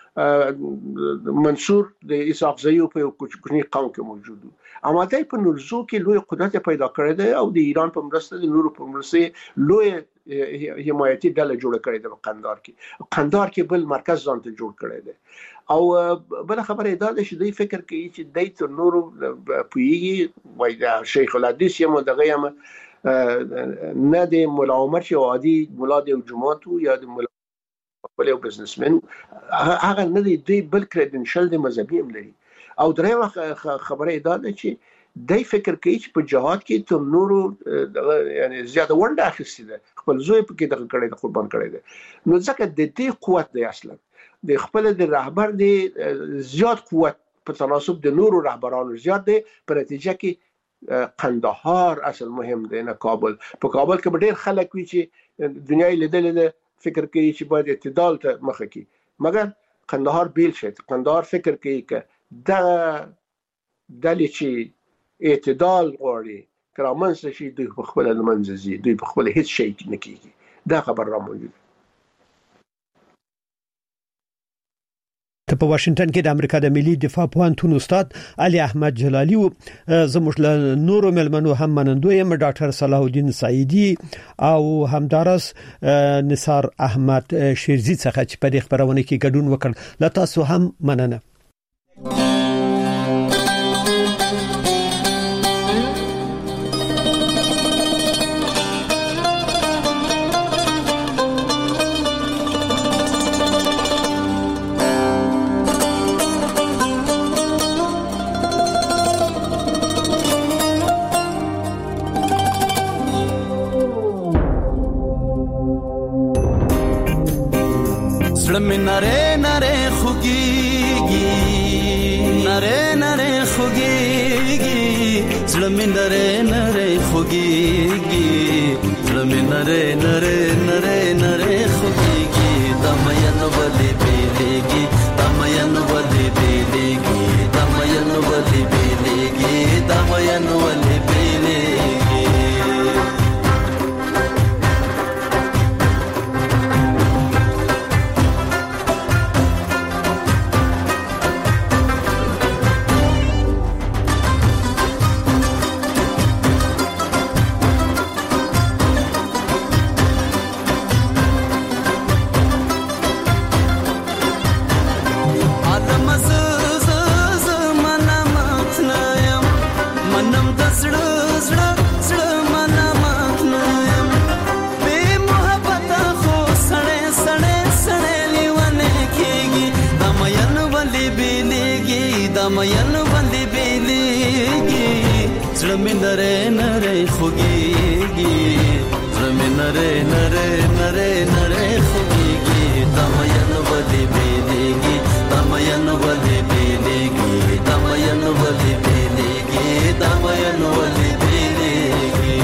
منصور د اسحاق زیو په کوچنی قوم کې موجود. اما دای په نورزو کې لوی قدرت پیدا کړی دی او د ایران په مرسته د نورو په مرسته لوی حمایتي ډله جوړه کړې ده. په قندهار کې قندهار کې بل مرکز ځان ته جوړ کړی دی. او بل خبره دا ده چې دوی فکر کوي چې دای تر نورو پوهیږي وای دا شیخ الحدیث یم دغه یم نه د مولا عمر چې عادي مولا د جماعت یا د مولا خپل یو بزنسمن هغه نه دی، دوی بل کریډنشل د مذهبي هم لري. او درېمه خبره دا ده چې دوی فکر کوي چې په جهاد کې تر نورو یعنی زیاته ونډه اخیستې ده، خپل زوی پکې دغه کړی ده، قربان کړی ده. نو ځکه د دې قوت دی اصلا د خپل د رهبر دی زیات قوت په تناسب د نورو رهبرانو زیات دی. په نتیجه کې قندهار اصل مهم دی نه کابل. په کابل کې ډېر خلک وي چې دنیا یې لیدلې ده، فکر کوي چې باید اعتدال ته مخه کړي، مګر قندهار بیل شي. قندهار فکر کوي چې دا ډلې چې اعتدال غواړي که رامنځته شي دوی په خپله له منځه ځي، دوی په خپله هېڅ شی نه کېږي. دا خبر را موجود. ته په واشنگټن کې د امریکا د ملي دفاع پوهنتون استاد علي احمد جلالي او زموږ له نورو ملمنو هم منندوی یم ډاکټر صلاح الدین سعیدی او همدارس نثار احمد شیرزی څخه چې په دې خبرونه کې ګډون وکړ. له تاسو هم مننه. نره نره خوگیگی نره نره خوگیگی زلم نره نره خوگیگی زلم نره نره نره نره خوگیگی دمین ولی بیلیگی دمین ولی بیلیگی دمین ولی بیلیگی دمین ولی بیلیگی ولې بیلېږي دا مین ولې بیلېږي زړه مې نری نری خوږېږي زړه مې نری نری نری نری خوږېږي دا مین ولې بیلېږي دا مین ولې بیلېږي دا مین ولې بیلېږي دا مین ولې بیلېږي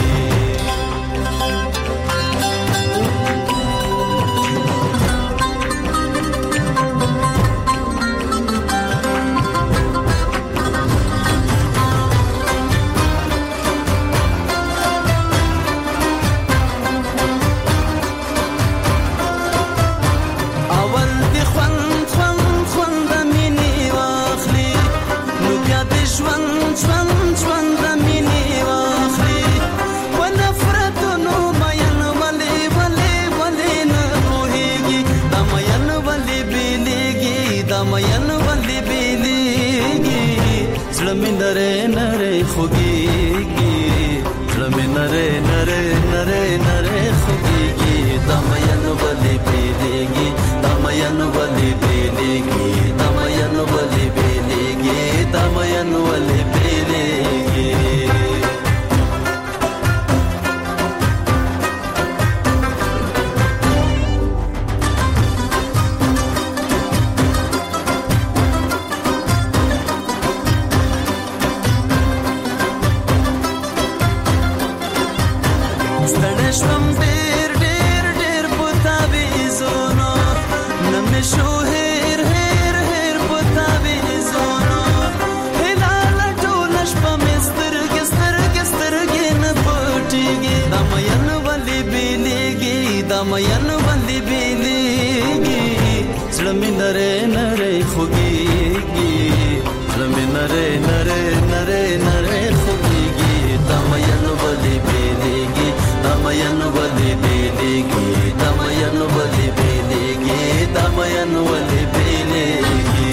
नरे नरे खुगीगी ज़्लमे नरे नरे नरे नरे खुगीगी दमयन वली बेलेगी दमयन वली बेलेगी दमयन वली बेलेगी दमयन वली बेलेगी दमयन वली बेलेगी ज़्लमे नरे नरे खुगीगी ज़्लमे नरे नरे नरे नरे खुगीगी दमयन वली बेलेगी दमयन वली बेलेगी दमयन वली बेलेगी दमयन वली बेलेगी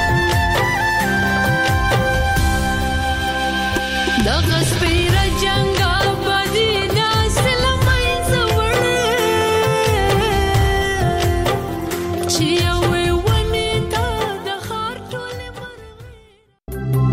د غسپیره جنگ